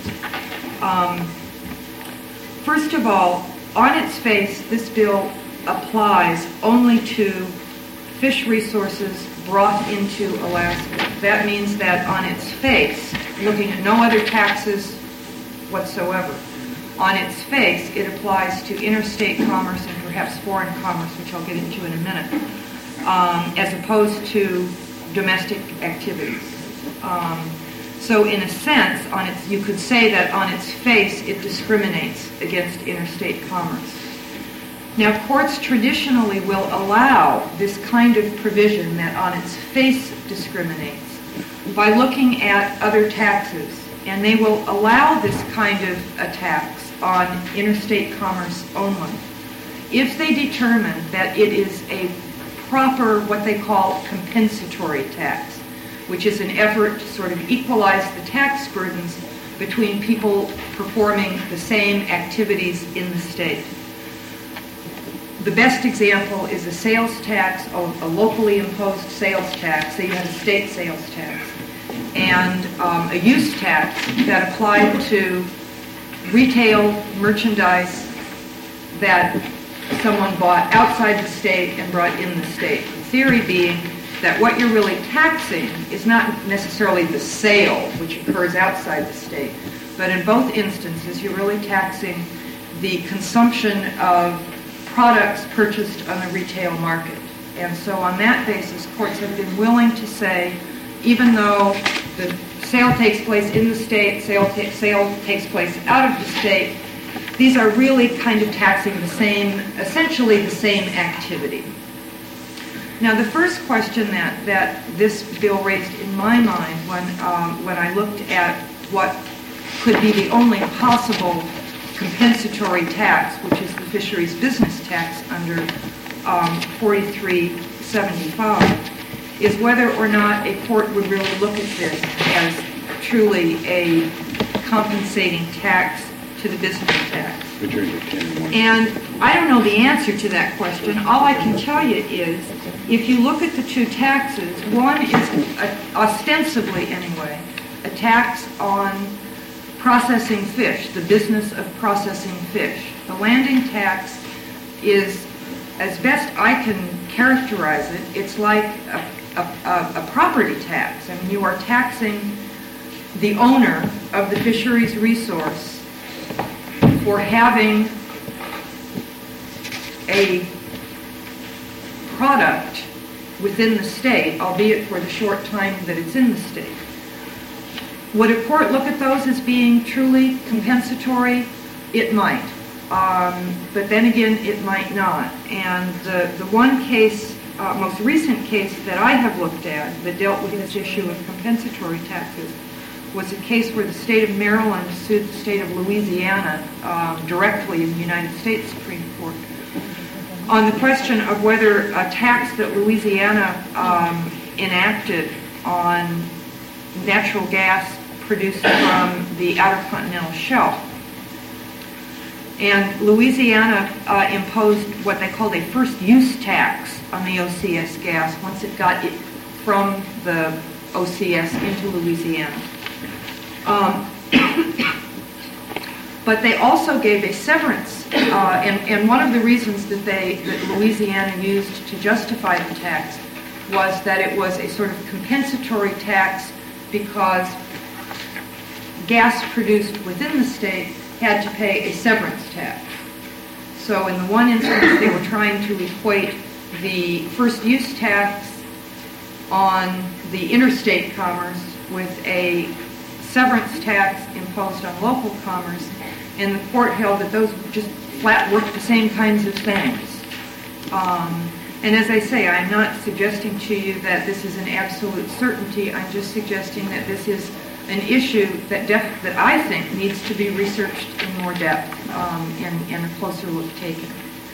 First of all, on its face, this bill applies only to fish resources brought into Alaska. That means that on its face, looking at no other taxes whatsoever, on its face, it applies to interstate commerce and perhaps foreign commerce, which I'll get into in a minute, as opposed to domestic activities. So in a sense, you could say that on its face, it discriminates against interstate commerce. Now, courts traditionally will allow this kind of provision that on its face discriminates by looking at other taxes, and they will allow this kind of a tax on interstate commerce only if they determine that it is a proper, what they call compensatory tax, which is an effort to sort of equalize the tax burdens between people performing the same activities in the state. The best example is a sales tax, a locally imposed sales tax. Say you have a state sales tax, and a use tax that applied to retail merchandise that someone bought outside the state and brought in the state. The theory being that what you're really taxing is not necessarily the sale, which occurs outside the state, But in both instances, you're really taxing the consumption of products purchased on the retail market. And so on that basis, courts have been willing to say, even though the sale takes place in the state, sale takes place out of the state, these are really kind of taxing the same, essentially the same activity. Now, the first question that this bill raised in my mind when I looked at what could be the only possible compensatory tax, which is the fisheries business tax under 4375, is whether or not a court would really look at this as truly a compensating tax to the business tax. And I don't know the answer to that question. All I can tell you is, if you look at the two taxes, one is ostensibly anyway, a tax on processing fish, the business of processing fish. The landing tax is, as best I can characterize it, it's like a property tax. I mean, you are taxing the owner of the fisheries resource for having a product within the state, albeit for the short time that it's in the state. Would a court look at those as being truly compensatory? It might. But then again, it might not. And the one case, most recent case that I have looked at that dealt with this issue of compensatory taxes was a case where the state of Maryland sued the state of Louisiana directly in the United States Supreme Court on the question of whether a tax that Louisiana enacted on natural gas produced from the Outer Continental Shelf. And Louisiana imposed what they called a first use tax on the OCS gas once it got it from the OCS into Louisiana. But they also gave a severance, and one of the reasons that Louisiana used to justify the tax was that it was a sort of compensatory tax because gas produced within the state had to pay a severance tax. So in the one instance, they were trying to equate the first use tax on the interstate commerce with a severance tax imposed on local commerce, and the court held that those just flat worked the same kinds of things. And as I say, I'm not suggesting to you that this is an absolute certainty. I'm just suggesting that this is an issue that I think needs to be researched in more depth and a closer look taken.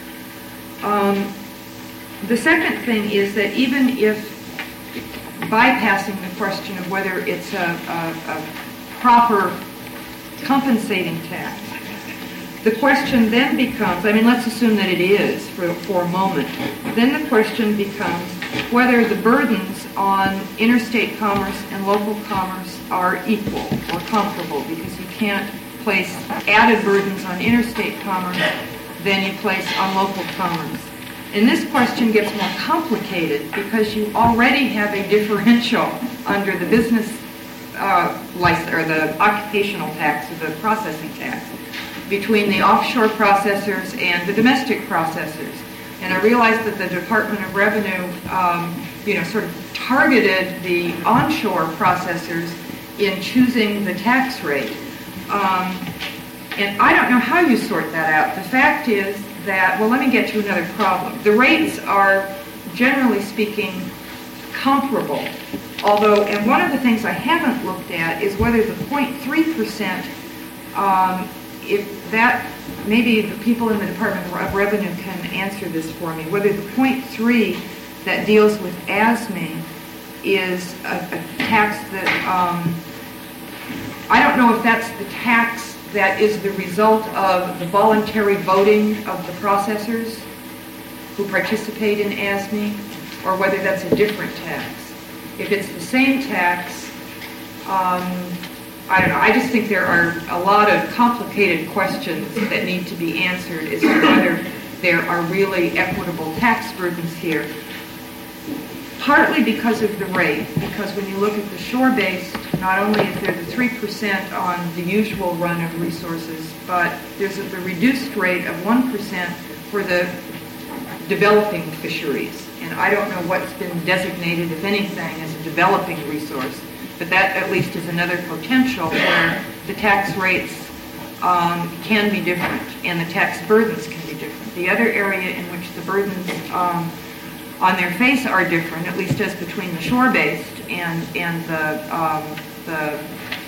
The second thing is that even if bypassing the question of whether it's a proper compensating tax, the question then becomes, I mean, let's assume that it is for a moment, then the question becomes whether the burdens on interstate commerce and local commerce are equal or comparable, because you can't place added burdens on interstate commerce than you place on local commerce. And this question gets more complicated because you already have a differential under the business license, or the occupational tax, or the processing tax, between the offshore processors and the domestic processors. And I realize that the Department of Revenue, sort of targeted the onshore processors in choosing the tax rate. And I don't know how you sort that out. The fact is that, well, let me get to another problem. The rates are, generally speaking, comparable. Although, and one of the things I haven't looked at is whether the 0.3%, if that, maybe the people in the Department of Revenue can answer this for me, whether the 0.3 that deals with ASME is a tax that, I don't know if that's the tax that is the result of the voluntary voting of the processors who participate in ASME, or whether that's a different tax. If it's the same tax, I don't know. I just think there are a lot of complicated questions that need to be answered as to whether there are really equitable tax burdens here. partly because of the rate, because when you look at the shore-based, not only is there the 3% on the usual run of resources, but there's the reduced rate of 1% for the developing fisheries. And I don't know what's been designated, if anything, as a developing resource, but that at least is another potential where the tax rates can be different and the tax burdens can be different. The other area in which the burdens on their face are different, at least as between the shore-based and the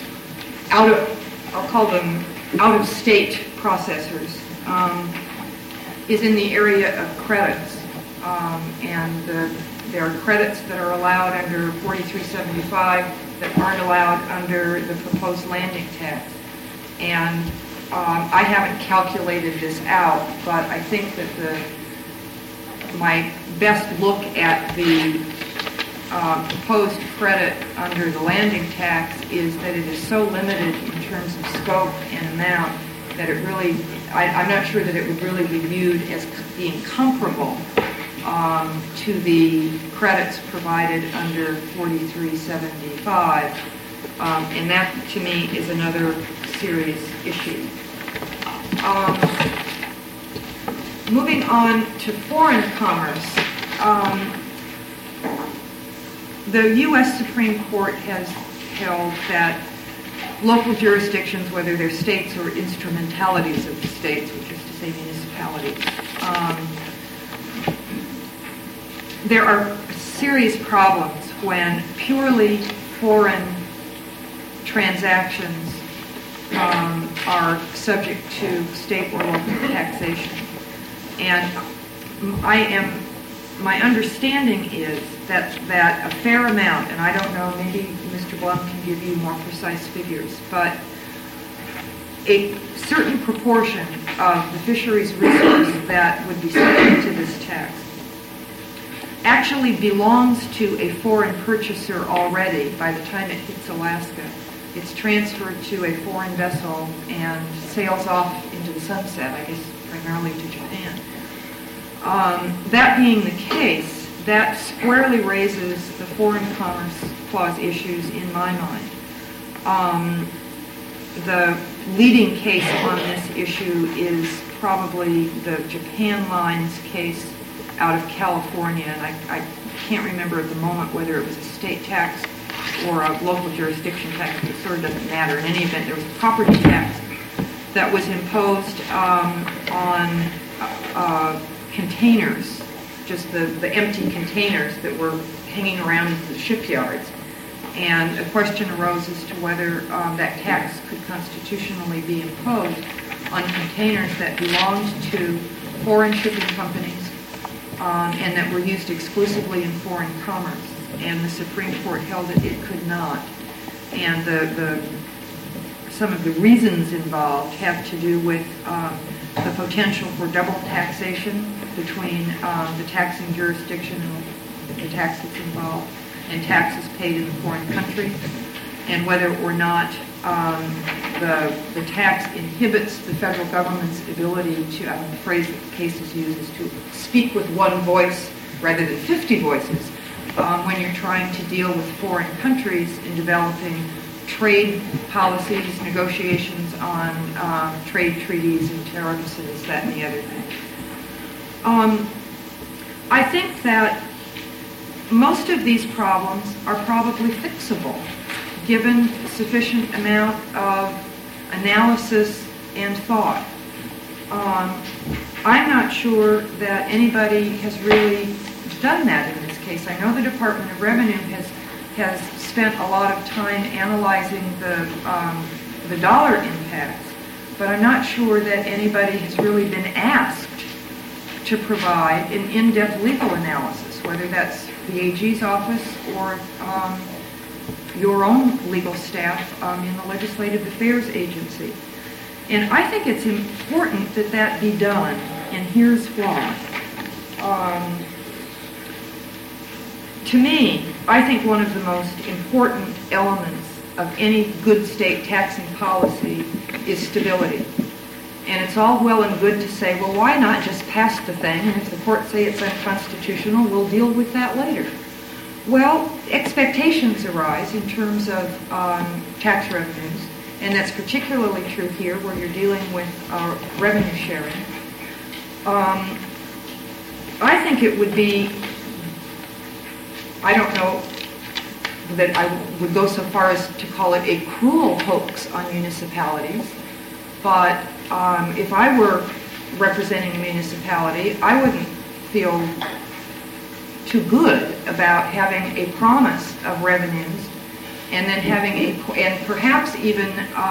I'll call them out-of-state processors, is in the area of credits. And there are credits that are allowed under 4375 that aren't allowed under the proposed landing tax. And I haven't calculated this out, but I think that my best look at the proposed credit under the landing tax is that it is so limited in terms of scope and amount that it really, I'm not sure that it would really be viewed as being comparable to the credits provided under 4375. And that, to me, is another serious issue. Moving on to foreign commerce, the U.S. Supreme Court has held that local jurisdictions, whether they're states or instrumentalities of the states, which is to say municipalities, there are serious problems when purely foreign transactions are subject to state or local taxation. And my understanding is that a fair amount, and I don't know, maybe Mr. Blum can give you more precise figures, but a certain proportion of the fisheries resource that would be subject to this tax actually belongs to a foreign purchaser already by the time it hits Alaska. It's transferred to a foreign vessel and sails off into the sunset, I guess primarily to Japan. That being the case, that squarely raises the Foreign Commerce Clause issues in my mind. The leading case on this issue is probably the Japan Lines case out of California, and I can't remember at the moment whether it was a state tax or a local jurisdiction tax, but it sort of doesn't matter. In any event, there was a property tax that was imposed on containers, just the empty containers that were hanging around in the shipyards. And a question arose as to whether that tax could constitutionally be imposed on containers that belonged to foreign shipping companies and that were used exclusively in foreign commerce. And the Supreme Court held that it could not. And some of the reasons involved have to do with the potential for double taxation between the taxing jurisdiction and the tax that's involved, and taxes paid in the foreign country, and whether or not the tax inhibits the federal government's ability to, the phrase that the case is used is to speak with one voice rather than 50 voices when you're trying to deal with foreign countries in developing trade policies, negotiations on trade treaties and tariffs and this, that, and the other thing. I think that most of these problems are probably fixable, given sufficient amount of analysis and thought. I'm not sure that anybody has really done that in this case. I know the Department of Revenue has spent a lot of time analyzing the dollar impacts, but I'm not sure that anybody has really been asked to provide an in-depth legal analysis, whether that's the AG's office or your own legal staff in the Legislative Affairs Agency. And I think it's important that that be done, and here's why. To me, I think one of the most important elements of any good state taxing policy is stability. And it's all well and good to say, well, why not just pass the thing, and if the courts say it's unconstitutional, we'll deal with that later. Well, expectations arise in terms of tax revenues, and that's particularly true here where you're dealing with revenue sharing. I think it would be, I don't know that I would go so far as to call it a cruel hoax on municipalities, but if I were representing a municipality, I wouldn't feel too good about having a promise of revenues and then having and perhaps even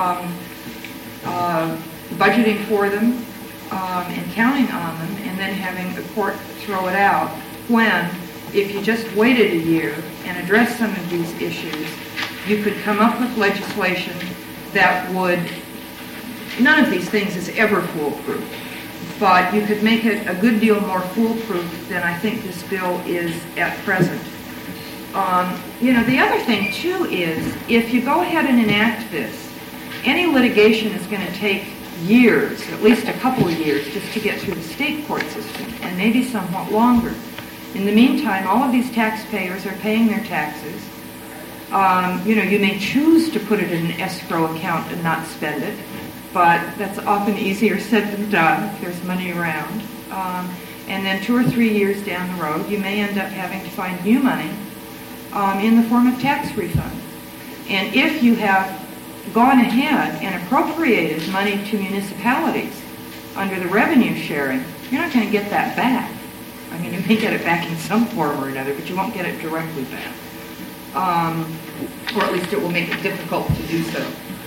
budgeting for them and counting on them, and then having the court throw it out when, if you just waited a year and addressed some of these issues, you could come up with legislation that would, none of these things is ever foolproof, but you could make it a good deal more foolproof than I think this bill is at present. The other thing, too, is if you go ahead and enact this, any litigation is going to take years, at least a couple of years, just to get through the state court system, and maybe somewhat longer. In the meantime, all of these taxpayers are paying their taxes. You may choose to put it in an escrow account and not spend it, but that's often easier said than done if there's money around. And then 2 or 3 years down the road, you may end up having to find new money in the form of tax refund. And if you have gone ahead and appropriated money to municipalities under the revenue sharing, you're not going to get that back. I mean, you may get it back in some form or another, but you won't get it directly back. Or at least it will make it difficult to do so.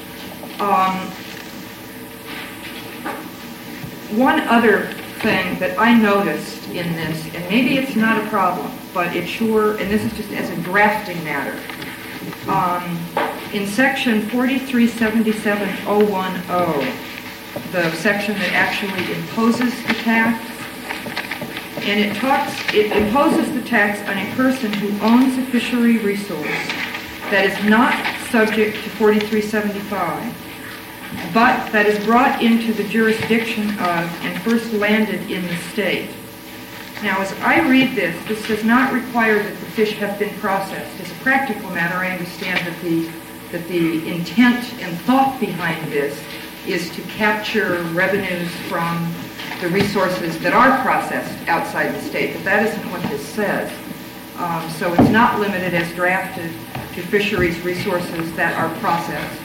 One other thing that I noticed in this, and maybe it's not a problem, but it sure, and this is just as a drafting matter, in section 4377010, the section that actually imposes the tax, and it imposes the tax on a person who owns a fishery resource that is not subject to 4375, but that is brought into the jurisdiction of and first landed in the state. Now, as I read this does not require that the fish have been processed. As a practical matter, I understand that the intent and thought behind this is to capture revenues from the resources that are processed outside the state, but that isn't what this says. So it's not limited as drafted to fisheries resources that are processed.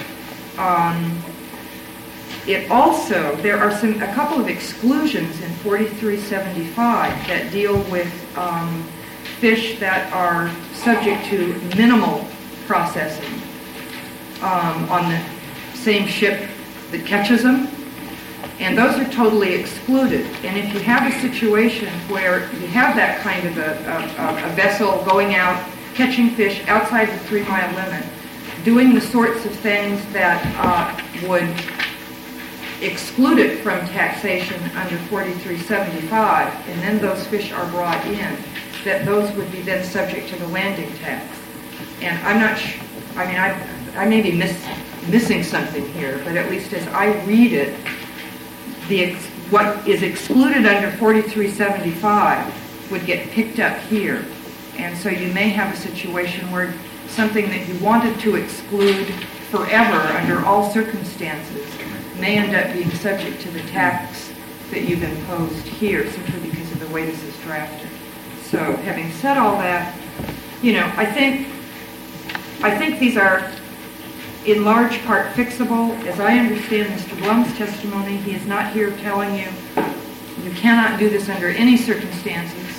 It also, there are a couple of exclusions in 4375 that deal with fish that are subject to minimal processing on the same ship that catches them, and those are totally excluded. And if you have a situation where you have that kind of a vessel going out, catching fish outside the 3-mile limit, doing the sorts of things that would exclude it from taxation under 4375, and then those fish are brought in, that those would be then subject to the landing tax. And I'm not I may be missing something here, but at least as I read it, what is excluded under 4375 would get picked up here. And so you may have a situation where something that you wanted to exclude forever under all circumstances may end up being subject to the tax that you've imposed here simply because of the way this is drafted. So having said all that, I think these are in large part fixable. As I understand Mr. Blum's testimony, he is not here telling you you cannot do this under any circumstances,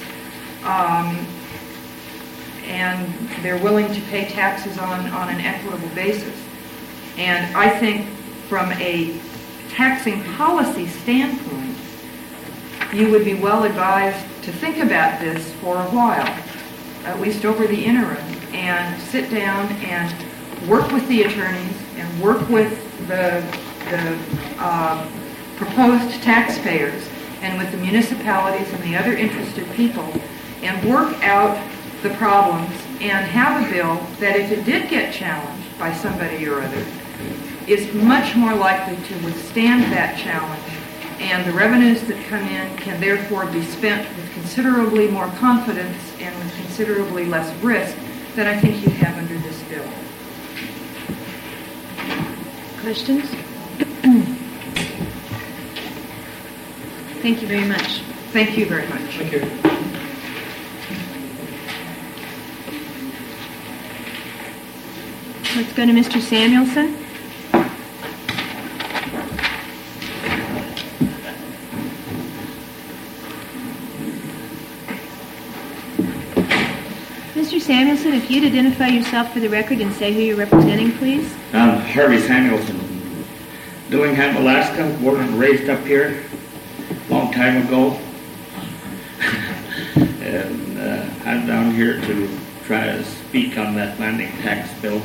and they're willing to pay taxes on an equitable basis. And I think from a taxing policy standpoint, you would be well advised to think about this for a while, at least over the interim, and sit down and work with the attorneys and work with the proposed taxpayers and with the municipalities and the other interested people, and work out the problems and have a bill that, if it did get challenged by somebody or other, is much more likely to withstand that challenge and the revenues that come in can therefore be spent with considerably more confidence and with considerably less risk than I think you have under this bill. Questions? Thank you very much. Thank you very much. Thank you. Let's go to Mr. Samuelson. Mr. Samuelson, if you'd identify yourself for the record and say who you're representing, please. Harvey Samuelson, Dillingham, Alaska, born and raised up here, long time ago. And I'm down here to try to speak on that landing tax bill.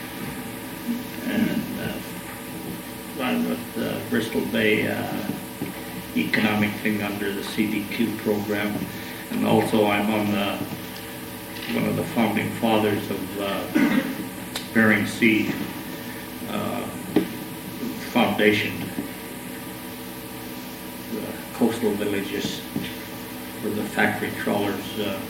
And I'm with Bristol Bay economic thing under the CDQ program. And also I'm on one of the founding fathers of Bering Sea Foundation, the coastal villages where the factory trawlers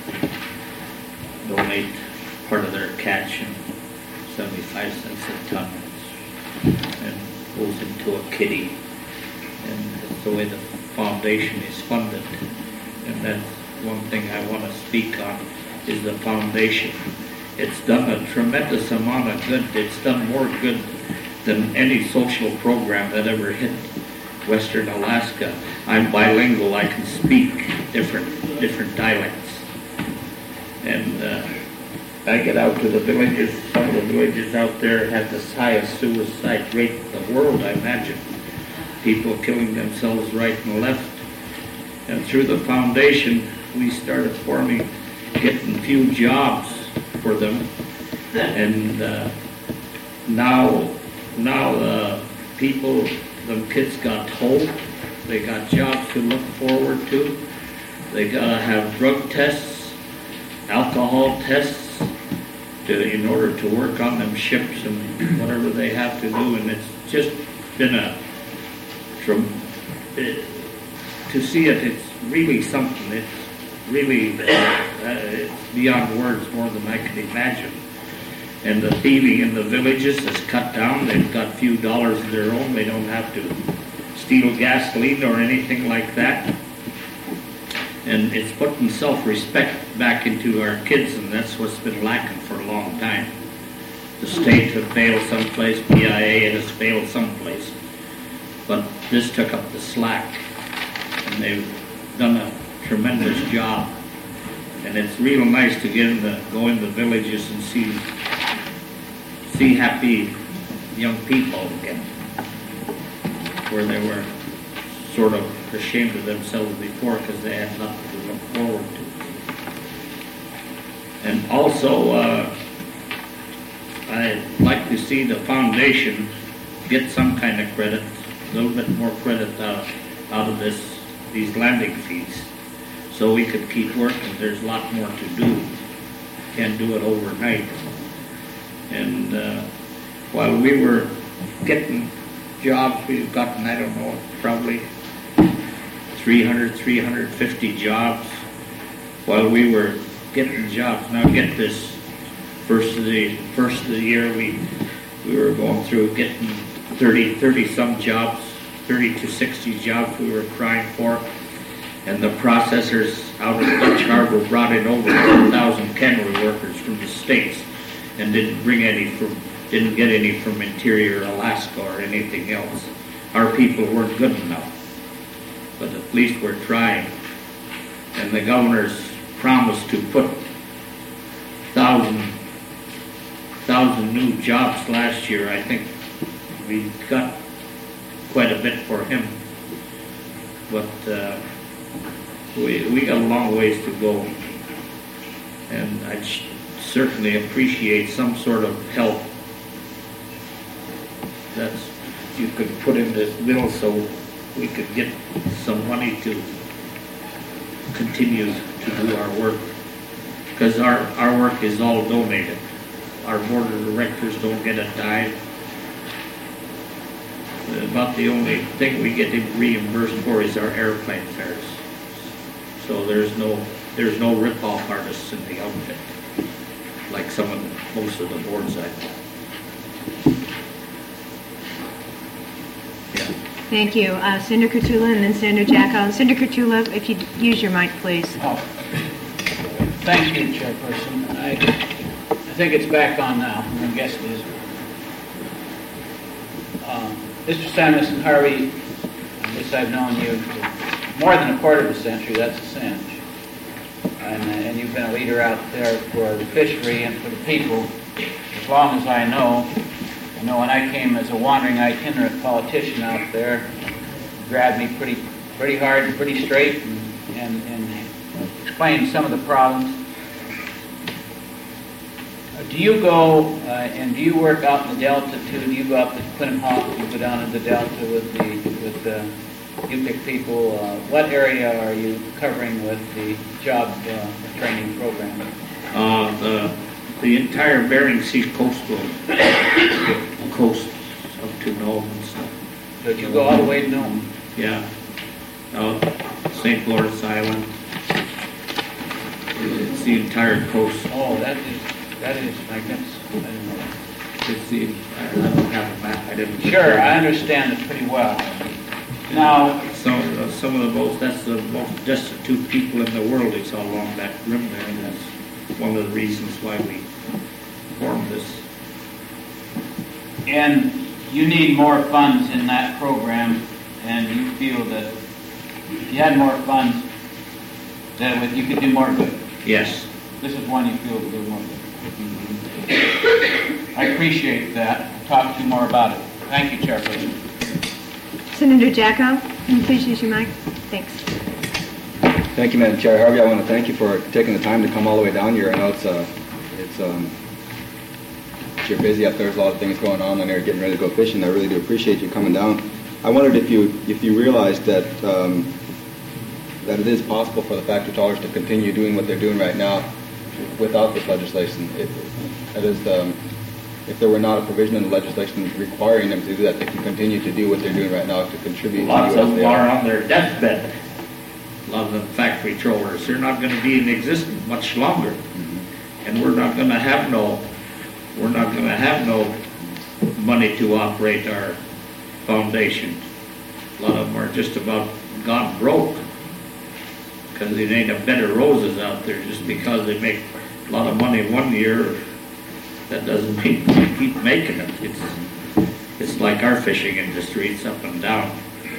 donate part of their catch and 75 cents a ton and goes into a kitty. And that's the way the foundation is funded. And that's one thing I want to speak on, is the foundation. It's done a tremendous amount of good. It's done more good than any social program that ever hit Western Alaska. I'm bilingual. I can speak different dialects. And I get out to the villages. Some of the villages out there have the highest suicide rate in the world, I imagine. People killing themselves right and left. And through the foundation, we started getting few jobs for them. And now people, them kids got hope. They got jobs to look forward to. They gotta have drug tests, alcohol tests, in order to work on them ships and whatever they have to do. And it's just been to see it, it's really something. It's really it's beyond words, more than I can imagine. And the thieving in the villages is cut down. They've got a few dollars of their own. They don't have to steal gasoline or anything like that. And it's putting self-respect back into our kids, and that's what's been lacking for a long time. The state has failed someplace, PIA has failed someplace. But this took up the slack, and they've done a tremendous job. And it's real nice to go in the villages and see happy young people again, where they were sort of ashamed of themselves before because they had nothing to look forward to. And also, I'd like to see the foundation get some kind of credit, a little bit more credit out of these landing fees, so we could keep working. There's a lot more to do. Can't do it overnight. And while we were getting jobs, we've gotten, I don't know, probably 350 jobs while we were getting jobs. Now get this, first of the year we were going through getting 30 some jobs, 30 to 60 jobs we were trying for. And the processors out of Dutch Harbor brought in over 1,000 cannery workers from the States and didn't get any from interior Alaska or anything else. Our people weren't good enough, but at least we're trying. And the governor's promised to put 1,000 new jobs last year. I think we got quite a bit for him, but we got a long ways to go, and I'd certainly appreciate some sort of help that you could put in this bill so we could get some money to continue to do our work, because our work is all donated. Our board of directors don't get a dime. About the only thing we get reimbursed for is our airplane fares. So there's no rip-off artists in the outfit, like most of the boards I know. Yeah. Thank you. Senator Kurtula and then Senator Jacko. Senator Kurtula, if you'd use your mic, please. Oh. Thank you, Chairperson. I think it's back on now. I guess it is. Mr. Samuelson Harvey, I guess I've known you for more than a quarter of a century. That's a cinch. And you've been a leader out there for the fishery and for the people as long as I know. I know when I came as a wandering itinerant politician out there, you grabbed me pretty hard and pretty straight and explained some of the problems. Do you go and do you work out in the Delta too? Do you go up to Quinnipiac? Do you go down in the Delta with the UPIC people? What area are you covering with the job training program? The entire Bering Sea coast up to Nome and stuff. So you go all the way to Nome? Yeah. St. Lawrence Island. It's the entire coast. Oh, that is magnificent. I didn't know that. I don't have a map. I didn't. Sure, I understand it pretty well. Now, some of that's the most destitute people in the world is all along that rim there, and that's one of the reasons why we formed this. And you need more funds in that program, and you feel that if you had more funds, that you could do more good. Yes. This is one you feel would do more good. I appreciate that. I'll talk to you more about it. Thank you, Chairperson. Senator Jacko, can you please use your mic? Thanks. Thank you, Madam Chair. Harvey, I want to thank you for taking the time to come all the way down here. I know you're busy up there. There's a lot of things going on when you're getting ready to go fishing. I really do appreciate you coming down. I wondered if you realized that that it is possible for the factory trawlers to continue doing what they're doing right now without this legislation. If there were not a provision in the legislation requiring them to do that, they can continue to do what they're doing right now to contribute. Lots of them are on their deathbed. A lot of the factory trawlers, they're not going to be in existence much longer, and we're not going to have no money to operate our foundation. A lot of them are just about gone broke because there ain't a bed of roses out there. Just because they make a lot of money one year, that doesn't mean they keep making it. It's like our fishing industry, it's up and down.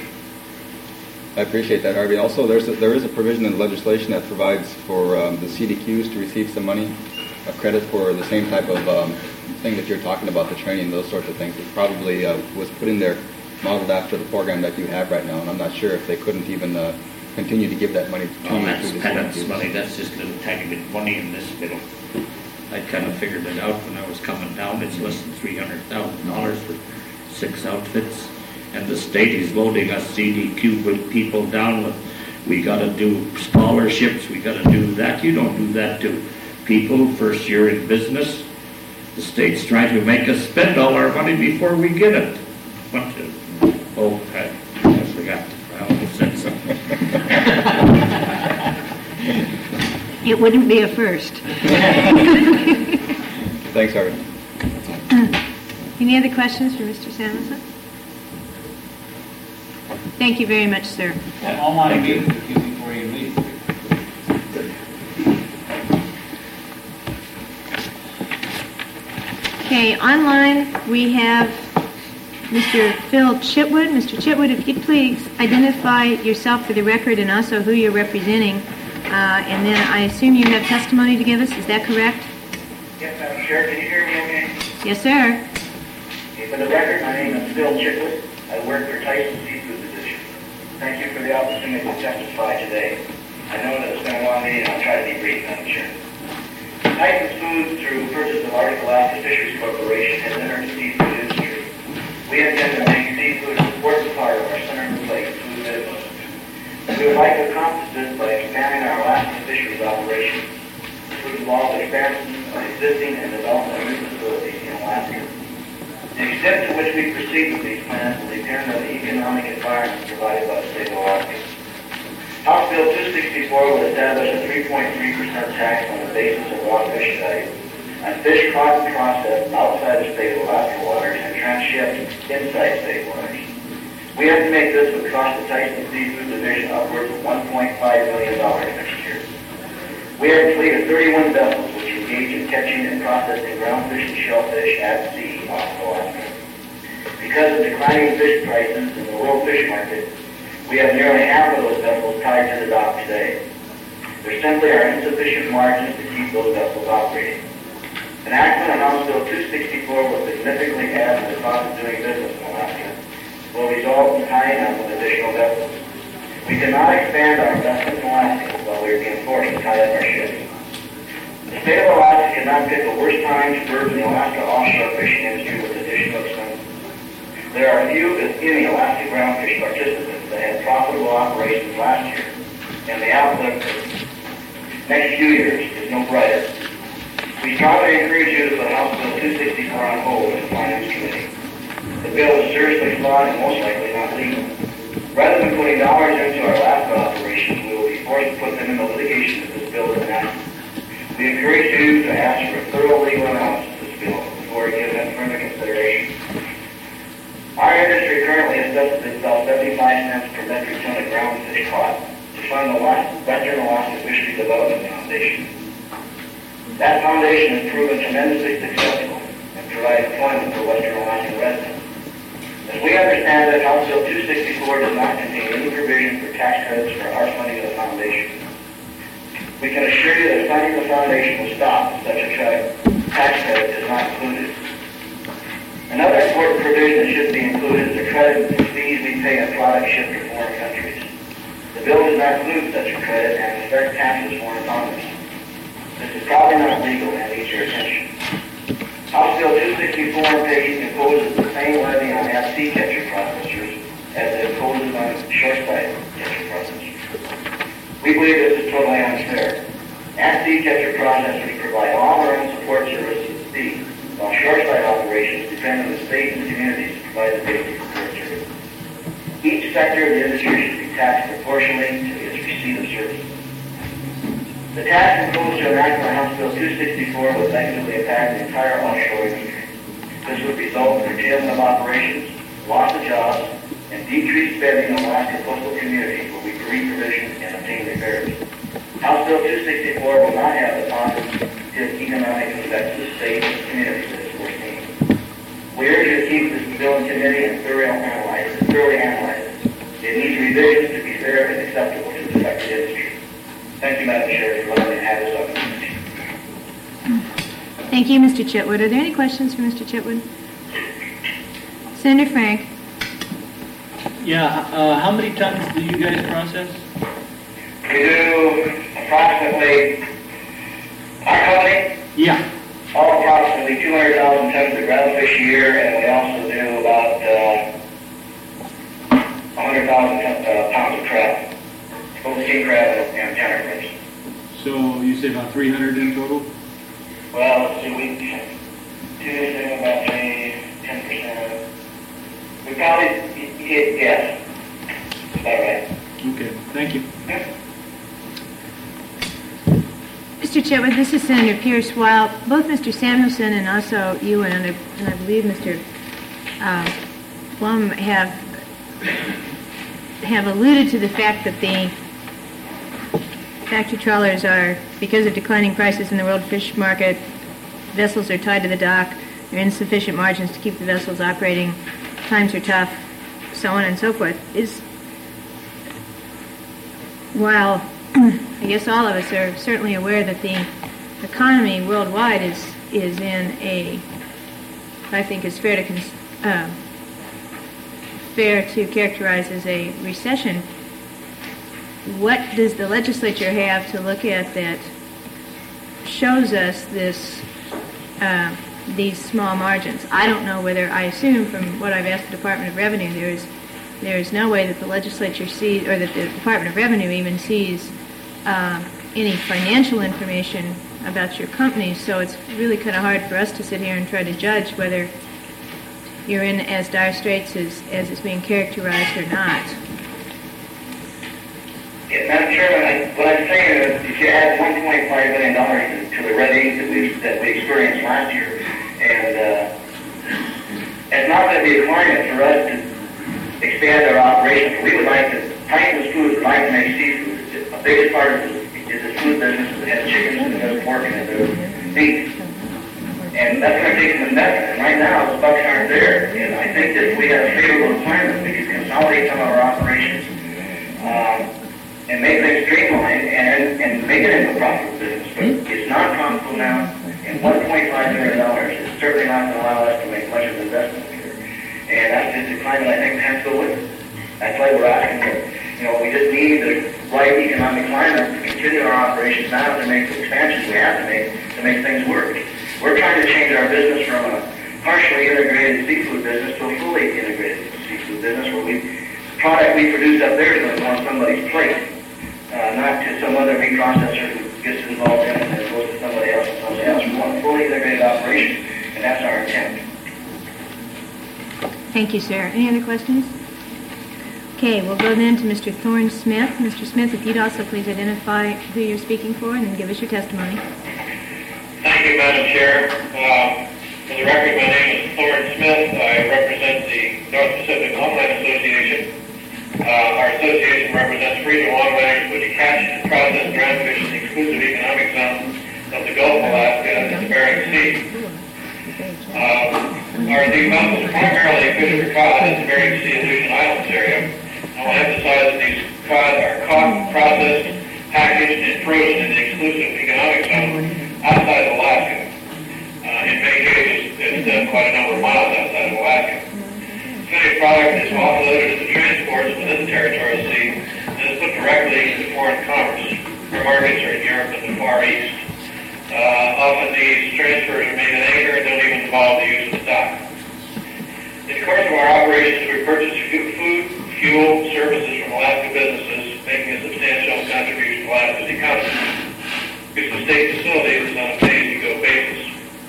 I appreciate that, Harvey. Also, there is a provision in the legislation that provides for the CDQs to receive some money, a credit for the same type of thing that you're talking about, the training, those sorts of things. It probably was put in there, modeled after the program that you have right now, and I'm not sure if they couldn't even continue to give that money to you. That's penance money. That's just a little tiny bit of money in this middle. I kind of figured it out when I was coming down. It's less than $300,000 for 6 outfits. And the state is voting us CDQ with people down with, we got to do scholarships, we got to do that. You don't do that to people first year in business. The state's trying to make us spend all our money before we get it. I forgot. I almost said something. It wouldn't be a first. Thanks, Harvey. Any other questions for Mr. Samuelson? Thank you very much, sir. I want to give you before you leave. Okay, online we have Mr. Phil Chitwood. Mr. Chitwood, if you'd please identify yourself for the record and also who you're representing. And then I assume you have testimony to give us. Is that correct? Yes, Madam Chair. Can you hear me okay? Yes, sir. Okay, for the record, my name is Phil Chitwood. I work for Tyson Seafood Division. Thank you for the opportunity to testify today. I know that it's been a long meeting, and I'll try to be brief, Madam Chair. Tyson Foods, through purchase of Arctic Alaska Fisheries Corporation, has entered the seafood industry. We intend to make seafood an important part of our center-of-the-plate food business. We would like to accomplish this by expanding our Alaska fisheries operations, which would involve expansion of existing and development of new facilities in Alaska. The extent to which we proceed with these plans will depend on the economic environment provided by the state of Alaska. House Bill 264 will establish a 3.3% tax on the basis of raw fish value on fish caught and processed outside the state of Alaska waters and transshipped inside state waters. We estimate this would cost the Tyson Seafood Division upwards of $1.5 million next year. We have a fleet of 31 vessels which engage in catching and processing groundfish and shellfish at sea off Alaska. Because of declining fish prices in the world fish market, we have nearly half of those vessels tied to the dock today. There simply are insufficient margins to keep those vessels operating. Enactment of House Bill 264 will significantly add to the cost of doing business in Alaska, will result in tying up with additional vessels. We cannot expand our investment in Alaska while we are being forced to tie up our ships. The state of Alaska cannot pick the worst time to burden the Alaska offshore fishing industry with additional expenses. There are few, if any, Alaska groundfish participants that had profitable operations last year, and the outlook for the next few years is no brighter. We strongly encourage you to put House Bill 264 on hold in the Finance Committee. The bill is seriously flawed and most likely not legal. Rather than putting dollars into our Alaska operations, we will be forced to put them into litigation if this bill is enacted. We encourage you to ask for a thorough legal analysis of this bill before we give it further consideration. Our industry currently assesses itself 75 cents per metric ton of groundfish caught to fund the Western Alaska Fisheries Development Foundation. That foundation has proven tremendously successful and provides employment for Western Alaska residents. As we understand that House Bill 264 does not contain any provision for tax credits for our funding of the foundation. We can assure you that funding of the foundation will stop if such a tax credit is not included. Another important provision that should be included is the credit for fees we pay on products shipped to foreign countries. The bill does not include such a credit and affect taxes foreign commerce. This is probably not legal and needs your attention. House Bill 264 imposes the same levy on at-sea catcher processors as it imposes on shore-side catcher processors. We believe this is totally unfair. At-sea catcher processors provide all their own support services at sea, while shore-side operations depend on the state and communities to provide the basic support services. Each sector of the industry should be taxed proportionally to its receipt of services. The tax imposed to enact on House Bill 264 will negatively impact the entire offshore industry. This would result in curtailment of operations, loss of jobs, and decreased spending on Alaska coastal communities where we create provision and obtain repairs. House Bill 264 will not have the positive economic effects to the state and communities that is foreseen. We urge you to keep this bill in committee and thoroughly analyze it. It needs revisions to be fair and acceptable to the affected industry. Thank you, Madam Chair, for letting me have this opportunity. Thank you, Mr. Chitwood. Are there any questions for Mr. Chitwood? Senator Frank. Yeah, how many tons do you guys process? We do approximately, our company? Yeah. Approximately 200,000 tons of groundfish a year, and we also do about 100,000 pounds of crab. Both king crab and tenor crabs. So you say about 300 in total? Well, let's see, we do about 10%. We probably, yes, is that right? Okay, thank you. Yeah. Mr. Chitwood, this is Senator Pierce. While both Mr. Samuelson and also you and I believe Mr. Blum have alluded to the fact that the factory trawlers are, because of declining prices in the world fish market, vessels are tied to the dock, there are insufficient margins to keep the vessels operating, times are tough, so on and so forth. While I guess all of us are certainly aware that the economy worldwide is in a, I think is fair to characterize as a recession, what does the legislature have to look at that shows us these small margins? I don't know whether, I assume from what I've asked the Department of Revenue, there is no way that the legislature sees, or that the Department of Revenue even sees any financial information about your company, so it's really kind of hard for us to sit here and try to judge whether you're in as dire straits as it's being characterized or not. Yeah, Madam Chairman, what I'm saying is if you add $1.5 million to the red ink that we experienced last year, and it's not going to be a climate for us to expand our operations. We would like to, Tyson's Foods would like to make seafood. A big part of it is the food business that has chickens and has pork and has beef. And that's going to take some investment. And right now, the bucks aren't there. And I think that if we have a favorable climate, we can consolidate some of our operations. And make things streamlined and make it into a profitable business. But it's not profitable now, and $1.5 million is certainly not going to allow us to make much of an investment here. And that's just the climate I think has to go with it. That's why we're asking that, we just need the right economic climate to continue our operations now to make the expansions we have to make things work. We're trying to change our business from a partially integrated seafood business to a fully integrated seafood business where product we produce up there is going to go on somebody's plate. Not to some other meat processor who gets involved in it and then goes to somebody else and somebody else. We want a fully integrated operation, and that's our intent. Thank you, sir. Any other questions? Okay, we'll go then to Mr. Thorne Smith. Mr. Smith, if you'd also please identify who you're speaking for and then give us your testimony. Thank you, Madam Chair. For the record, my name is Thorne Smith. I represent the North Pacific Longline Association. Our association represents freezer longliners which catch and process ground fish in the exclusive economic zone of the Gulf of Alaska and the Bering Sea. These vessels are primarily fish for cod in the Bering Sea and Aleutian Islands area. I want to emphasize that these cod are caught, processed, packaged, and frozen in the exclusive economic zone outside of Alaska. In many cases, it's quite a number of miles outside of Alaska. Finished product is offloaded at the transports within the territorial sea and is put directly into foreign commerce. Our markets are in Europe and the Far East. Often these transfers are made in anchor and don't even involve the use of stock. In the course of our operations, we purchase food, fuel, services from Alaska businesses, making a substantial contribution to Alaska's economy. Because the state facilities is on a pay-as-you-go basis.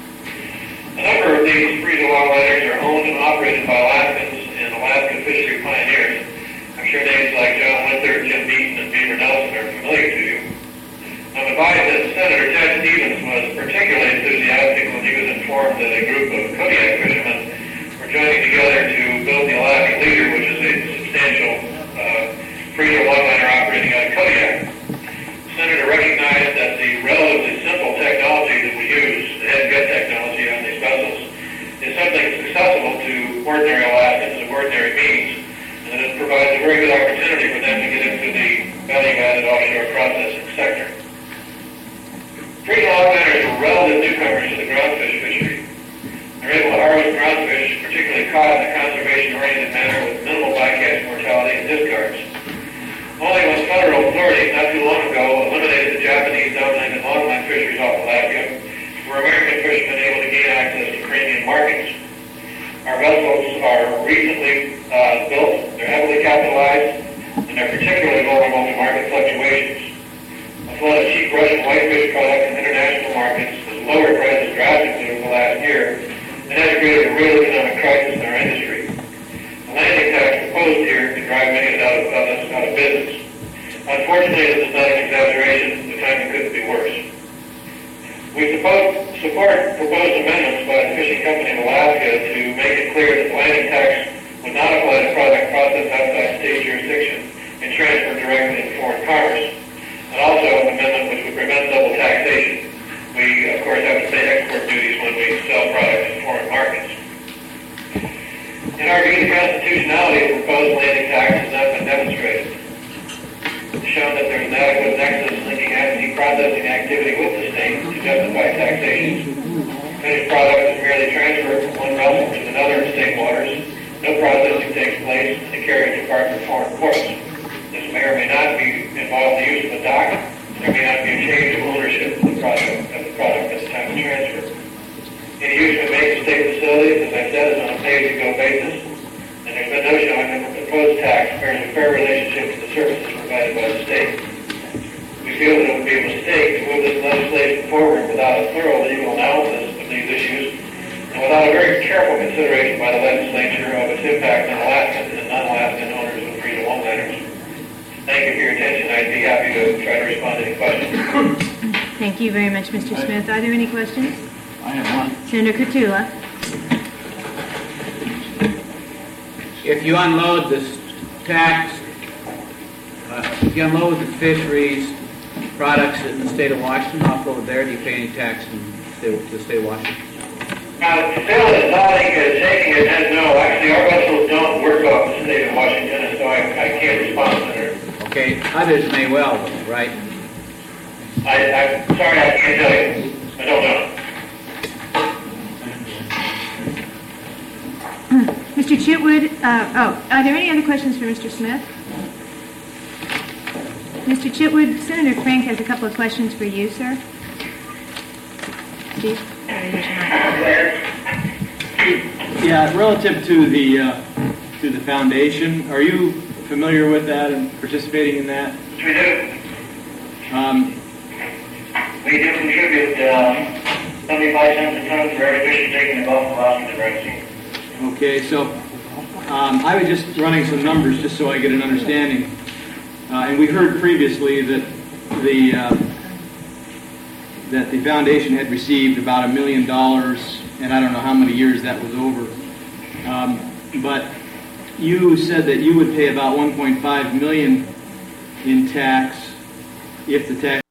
A number of these freezer longliners are owned and operated by Alaskans and Alaska fishery pioneers. I'm sure names like John Winther, Jim Beaton, and Beaver Nelson are familiar to you. I'm advised that Senator Ted Stevens was particularly enthusiastic when he was informed that a group of Kodiak fishermen were joining together to build the Alaska Leader, which is a substantial freezer longliner operating out of Kodiak. The Senator recognized that the relatively simple technology that we use, the head-gut technology on these vessels, is something that's accessible to ordinary Alaskans of ordinary means, and that it provides a very good opportunity for them to get into the value-added offshore processing sector. Freezer longliners are relative newcomers to the groundfish fishery. They're able to harvest groundfish, particularly cod, in a conservation-oriented manner with minimal bycatch mortality and discards. Only when federal authorities not too long ago eliminated the Japanese-dominated longline fisheries off Alaska were American fishermen able to gain access to premium markets. Our vessels are recently built, they're heavily capitalized, and they're particularly vulnerable to market fluctuations. A flood of cheap Russian whitefish products in international markets has lowered prices drastically over the last year and has created a real economic crisis in our industry. The landing tax proposed here could drive many out of business. Unfortunately, this is not an exaggeration. The timing couldn't be worse. We support proposed amendments by the Fishing Company of Alaska to make it clear that the landing tax would not apply to product processed outside state jurisdiction and transferred directly into foreign commerce, and also an amendment which would prevent double taxation. We, of course, have to pay export duties when we sell products in foreign markets. In our view, the constitutionality of the proposed landing tax has not been demonstrated. It's shown that there is an adequate nexus linking at-sea processing activity with the state to justify taxation. Finished product is merely transferred from one vessel to another in state waters. No processing takes place, and the carriage departs from foreign ports. This may or may not involve the use of a dock, and there may not be a change of ownership of the product at the time of transfer. Any use we make of state facilities, as I said, is on a pay-as-you-go basis, and there's been no showing that the proposed tax bears a fair relationship to the services provided by the state. We feel that it would be a mistake to move this legislation forward without a thorough legal analysis of these issues and without a very careful consideration by the legislature of its impact on Alaskan and non-Alaskan owners of Freedom 1 letters. Thank you for your attention. I'd be happy to try to respond to any questions. Thank you very much, Mr. Smith. Are there any questions? I have one. Senator Kutula. If you unload this tax, if you unload the fisheries products in the state of Washington, offload there, do you pay any tax to the state of Washington? Still, it's nodding, shaking his head no. Actually, our vessels don't work off the state of Washington, and so I can't respond to her. Okay, others may well, right? I'm sorry, I can't tell you. I don't know. Mr. Chitwood, are there any other questions for Mr. Smith? Mr. Chitwood, Senator Frank has a couple of questions for you, sir. Steve? Yeah, relative to the foundation, are you familiar with that and participating in that? We do. We do contribute 75 cents a ton for every fish taken in the Gulf of Alaska to the Red Sea. Okay, so I was just running some numbers just so I get an understanding. And we heard previously that the foundation had received about $1 million, and I don't know how many years that was over. But you said that you would pay about $1.5 million in tax if the tax